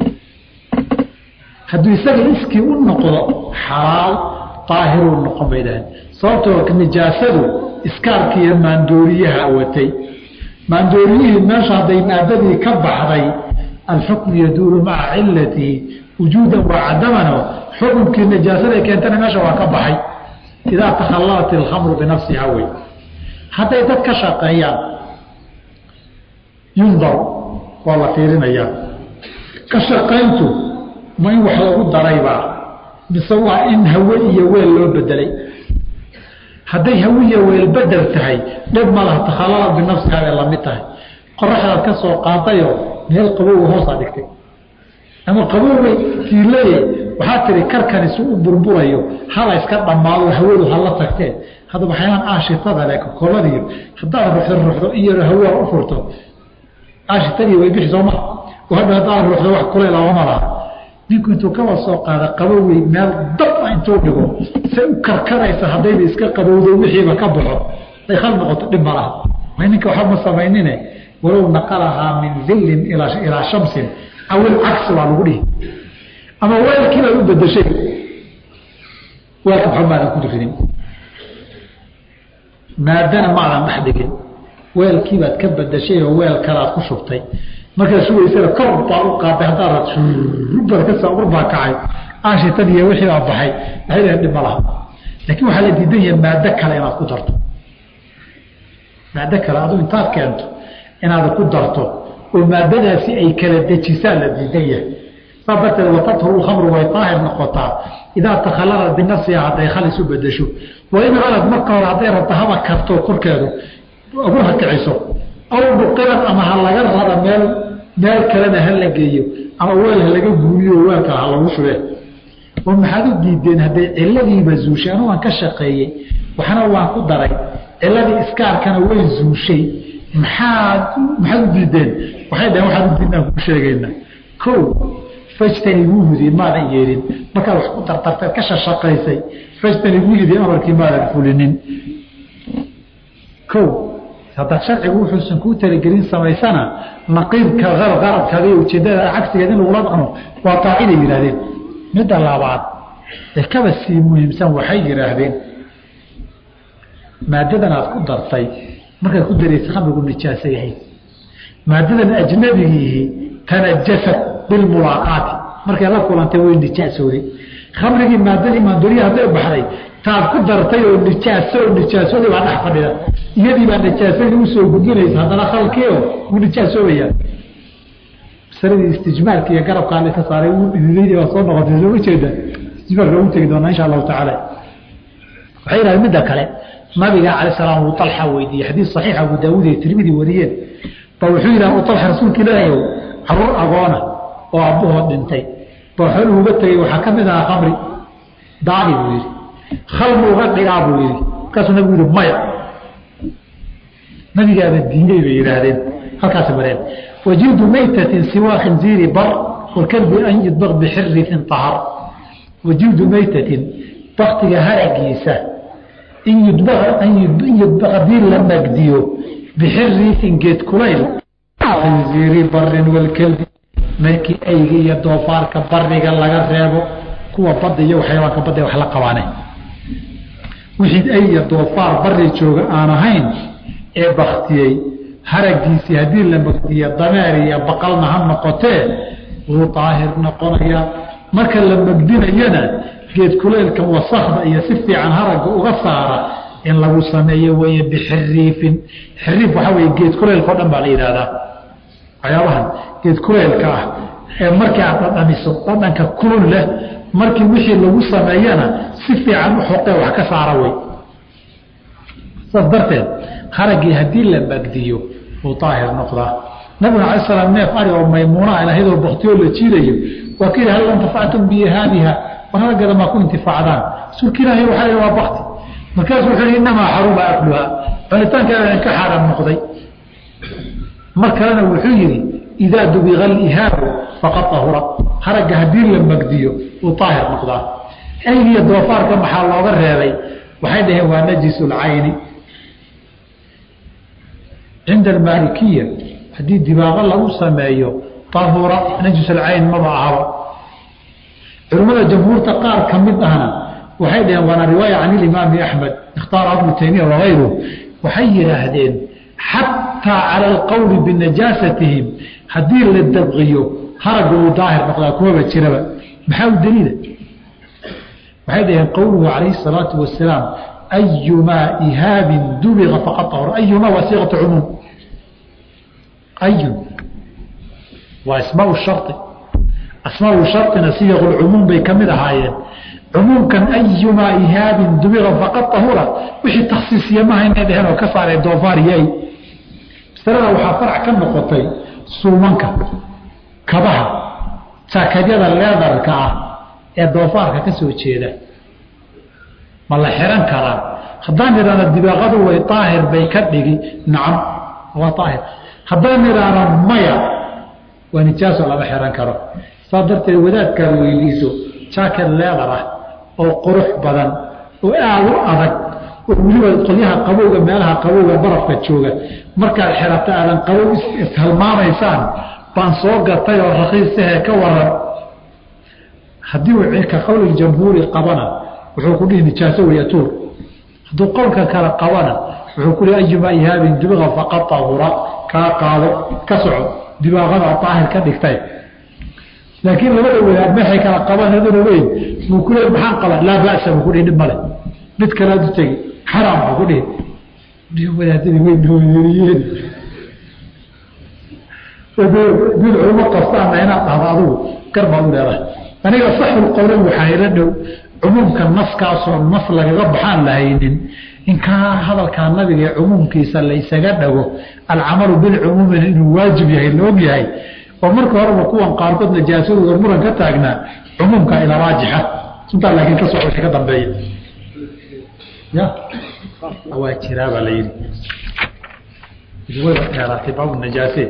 Speaker 1: hadduu isaga iskii u noqdo xalaal daahiruu noqon bay dhahayn sababtoo nijaasadu iskaarka iyo maandooriyaha watay maandooriyihii meesha hadday maadadii ka baxday alxukmu yaduuru maca cilatihi wujuudan waa cadamano xukunkii nijaasada keentana meesha waa ka baxay idaa takhallalat ilkhamru binafsiha wey hadday dad ka shaqeeyaan yundar waa la fiirinayaa ka shaqayntu ma in wax lagu daraybaa mise waa in hawe iyo weel loo bedelay hadday hawe iyo weel bedel tahay dhib ma laha takhallala binafsiha bay la mid tahay qoraxdaad ka soo qaadayo meel qabow hoosaa dhigtay ama qabowbay kiileye waxaa tiri karkan isu u burburayo hala iska dhammaado hawadu hala tagtee hadda waxyaalaan aashitada le koladiyo haddaad ruxdo ruxdo iyo hawaa u furto aashitadii way bixi sooma hadda haddaad ruxdo wax kuleyla oma laha ninku intuu kaba soo qaada qabowey meel dab a intuu dhigo say u karkaraysa haddayba iska qabowdo wixiiba ka baxo day khal noqoto dhib ma laha ma ninka waxa ma samaynine walow naqalaha min dhillin ila ila shamsin aw al-aks waa lagu dhihi ama weelkii lagu bedeshay weelka xamaada ku dhigin maadana ma aan dhaxdigin weelkii baad ka bedeshay oo weel kala ku shubtay marka suugaysana kor baa u qaaday hadaad rubar ka soo urba kacay aashitan iyo wixii aan baxay waxay dhib malaha laakiin waxa la diidan yahay maada kale inaad ku darto maada kale aad intaad keento inaad ku darto oo maadadaasi ay kala dejisaan la diidan yahay sababta waqtu al-khamr wa tahir noqota ida takhallara binafsiha haday khalis bedesho wa in ghalad marka hore haday rabto haba karto korkeedu ugu hakiciso aw buqira ama halaga rada meel meel kale hal la geeyo ama weel laga guuriyo weelka hal lagu shubay oo maxaad diideen haday ciladii bazuushaan waan ka shaqeeyay waxana waan ku daray ciladii iskaarkana way zuushay maxaad maxaad diideen waxay dhahan waxaad diideen ku sheegayna ko fajtanibuuhu diimaada yeelin marka wax ku tartartay ka shaqeysay fajtanibuuhu diimaada amarkii maada fulinin ko hada sharcigu wuxuu ku talagelin samaysana naqiibka gar qaradkada iyo ujeedada cagsigeeda in lagu ladano waa qaacida yiraahdeen midda labaad ee ka basi muhiimsan waxay yiraahdeen maadadan aad ku dartay marka ku dareysa khamrigu nijaasa yahay maadadan ajnabiga tanajasat bil mulaqat marka la kulantay way nijaasoodi khamrigi maadadii maanduriya haday baxday taad ku dartay oo nijaaso nijaasoodi waa dhax fadhida iyadii baa nijaasada u soo gudbinaysa hadana khalkiyo uu nijaasoobaya saradii istijmaalka iyo garabka aan ka saaray uu dhididii waa soo noqotay soo jeeda istijmaalka uu tagi doona insha Allah taala waxay raad mid kale nabiga kaleey salaam uu talxa weydiiyay xadiis saxiix Abu Daawud iyo Tirmidhi wariyeen tawxiida uu talxa rasuulka Ilaahay xarur agoona oo abuhu dhintay booxol uga tagay waxa kamid ah khamri daadi uu yiri khalmu uga dhigaa buu yiri kaasoo nabigu yiri maya nabiga aad diinay bay yiraahdeen halkaas mareen wajidu maytatin siwa khinziri bar والكلب أن يطبخ بحرث طهر وجود ميتة بختها هرقيسة إن يطبخ أن يطبخ دين لما قديو بحرث جيت كليل خنزير بر والكلب ملكي أيغي الدوفار كبرق الله غريبه كوا بدي وحيوان كبدي وحلا قوانين وحيد أي الدوفار بري جوغ أنا هين إيه بختيي هرقيسي هدين لما قديو ضماري بقلنا هم قتال وهو طاهر نقريا marka la magdinayana geed kuleelka wasaqda iyo si fiican haraga uga saara in lagu sameeyo way bixiriifin xiriif waxa way geed kuleelka dhan baa la yiraahdaa ayabahan geed kuleelka ah ee marka aad dhamiso dhanka kulul leh markii wixii lagu sameeyana si fiican u xoqay wax ka saara way sabdarteen haragi hadii la magdiyo oo taahir noqda nabiga alayhi salaam neef ari oo maymuuna ilaahaydo baqtiyo la jiidayo وكيل هل انتفعتم بهذه وهذا ما كنت فعلان سكينه وحي وبختي مركز وحي انما حرم اكلها فلتان كان كحرام نقضي مركلنا وحيري اذا دبغ الاهاب فقط طهر خرج هدير لما قديو وطاهر نقضا اي هي الضوافر كما حال لوغ ريبي وحيده هو نجس العين عند المالكيه حديث دباغ الله سمايو طهور نجس العين ما بعه علماء الجمهور تقار كمدهنا وحيدا وانا روايه عن الامام احمد اختار ابن تيميه وغيره وحير هذين حتى على القول بنجاستهم حدير للدبغيو خرجوا ظاهر مقلاكوبه جربه محاول دليل وحيدا قوله عليه الصلاه والسلام ايما اهاب دبغ فقط طهر ايما وصيغه عموم اي واسماء الشرط اسماء الشرط نسيغ العموم بكمل هايين عموم كان ايما اهاب دبغ فقط طهورا وحي تخصيصيه ما هين دهن وكفار الدوفار ياي سرنا وحا فرع كم نقطي سومنك كبها ساكديدا ليدركا ee doofaarka ka soo jeeda ma la xiran karaa hadaan irana dibaqadu way taahir bay ka dhigi nacam waa taahir hadaan irana maya ونجاس ولا بحران كرو صادرت الوداد كان ويليسو شاكر ليغرة أو قرح بدن وآو أذك weliba qolyaha qabowga meelaha qabowga barafka jooga markaad xirato aadan qabow ishalmaamaysaan baan soo gatay oo raqiisahe ka waran haddii uu ka qowliga jamhuuri qabana wuxuu ku dhihi nijaaso weeye tuur hadduu qowlka kale qabana wuxuu ku leeyahay ayuma ihaabin dibqa faqad tahura kaa qaado ka soco dibaaqada daahir ka dhigtay laakiin labada wadaad maxay kala qabaan hadana weyn uu ku leeyahay maxaan qabaa laa ba'sa ku dhihi male mid kale aad tagi xaraam ku dhihi diyo wadaadada weyn hooyeen bil culimo qastaan ayna dhahdo karba u leedahay aniga saxul qowlan waxa ila dhow umumka naskaas oo nas laga baxaan lahaynin in ka hadalka nabiga umumkiisa la isaga dhago al-amalu bil umum inuu waajib yahay loo yahay oo marka hore kuwan qaarkood najaasadu muran ka taagna umumka ila raajixa inta laakiin ka soo ka dambeeyo ya waa jiraba la yiri wada qaraatay bab najaasad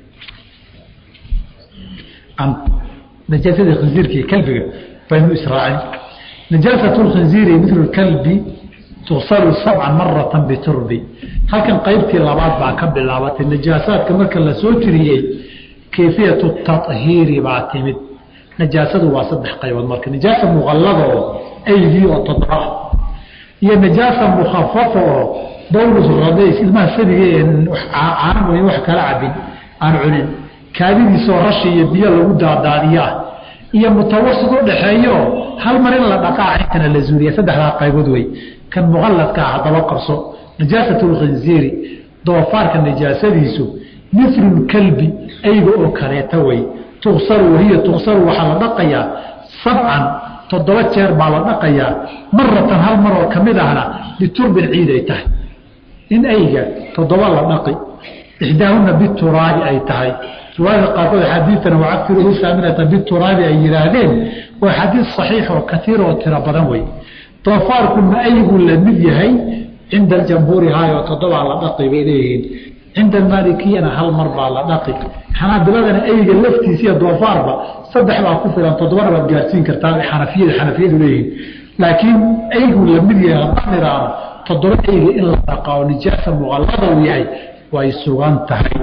Speaker 1: am najaasada khinzirki kalbiga baynu israaci نجاسة الخنزير مثل الكلب توصل سبع مرة بتربي هل كان قيبتي لبعض بعكب اللعبات النجاسات كما كان لسوتريي كيفية التطهير بعتمد نجاسة واسطح قيوان مركز نجاسة مغلظة أيدي وتطرح هي نجاسة مخففة دولة الرئيس الماء سبيل عام ويوحك لعبي عن عنين كابيدي سورشي يبيا لودع دارياه iyo mutawassit u dhaxeeyo hal mar in la dhaqaa intana la zuuriya saddexda qaybood way kan muqalladka hadaba qabso najaasatul khinziri doofaarka najaasadiisu mithlu kalbi ayga oo kaleeta way tuqsar wahiya tuqsar waxa la dhaqaya sab'an toddoba jeer baa la dhaqaya maratan hal mar oo kamid ahna biturbin ciiday tahay in ayga toddoba la dhaqi ihdaahuna bituraadi ay tahay سؤال قاطع حديثنا وعكره سامنة بالتراب أي يرادين وحديث صحيح وكثير وترى بدوي طوفار كل أيه للمذي هاي عند الجمهور هاي وتضوى على دقي بإليهن عند المالكية هل مرضى على دقي حنا بلادنا أيه اللفتي سيا طوفار صدح بها كفر أن تضوى بجارسين كرتان حنفية حنفية إليهن لكن أيه للمذي هاي تضوى أيه إلا دقا ونجاسة مغلظة وياي ويسوغان تحي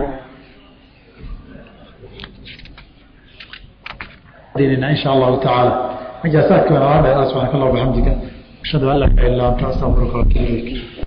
Speaker 1: ديننا إن شاء الله تعالى مجاساتك ورعانا سبحانك الله وبحمدك أشهد أن لا إله إلا أنت أستغفرك وأتوب إليك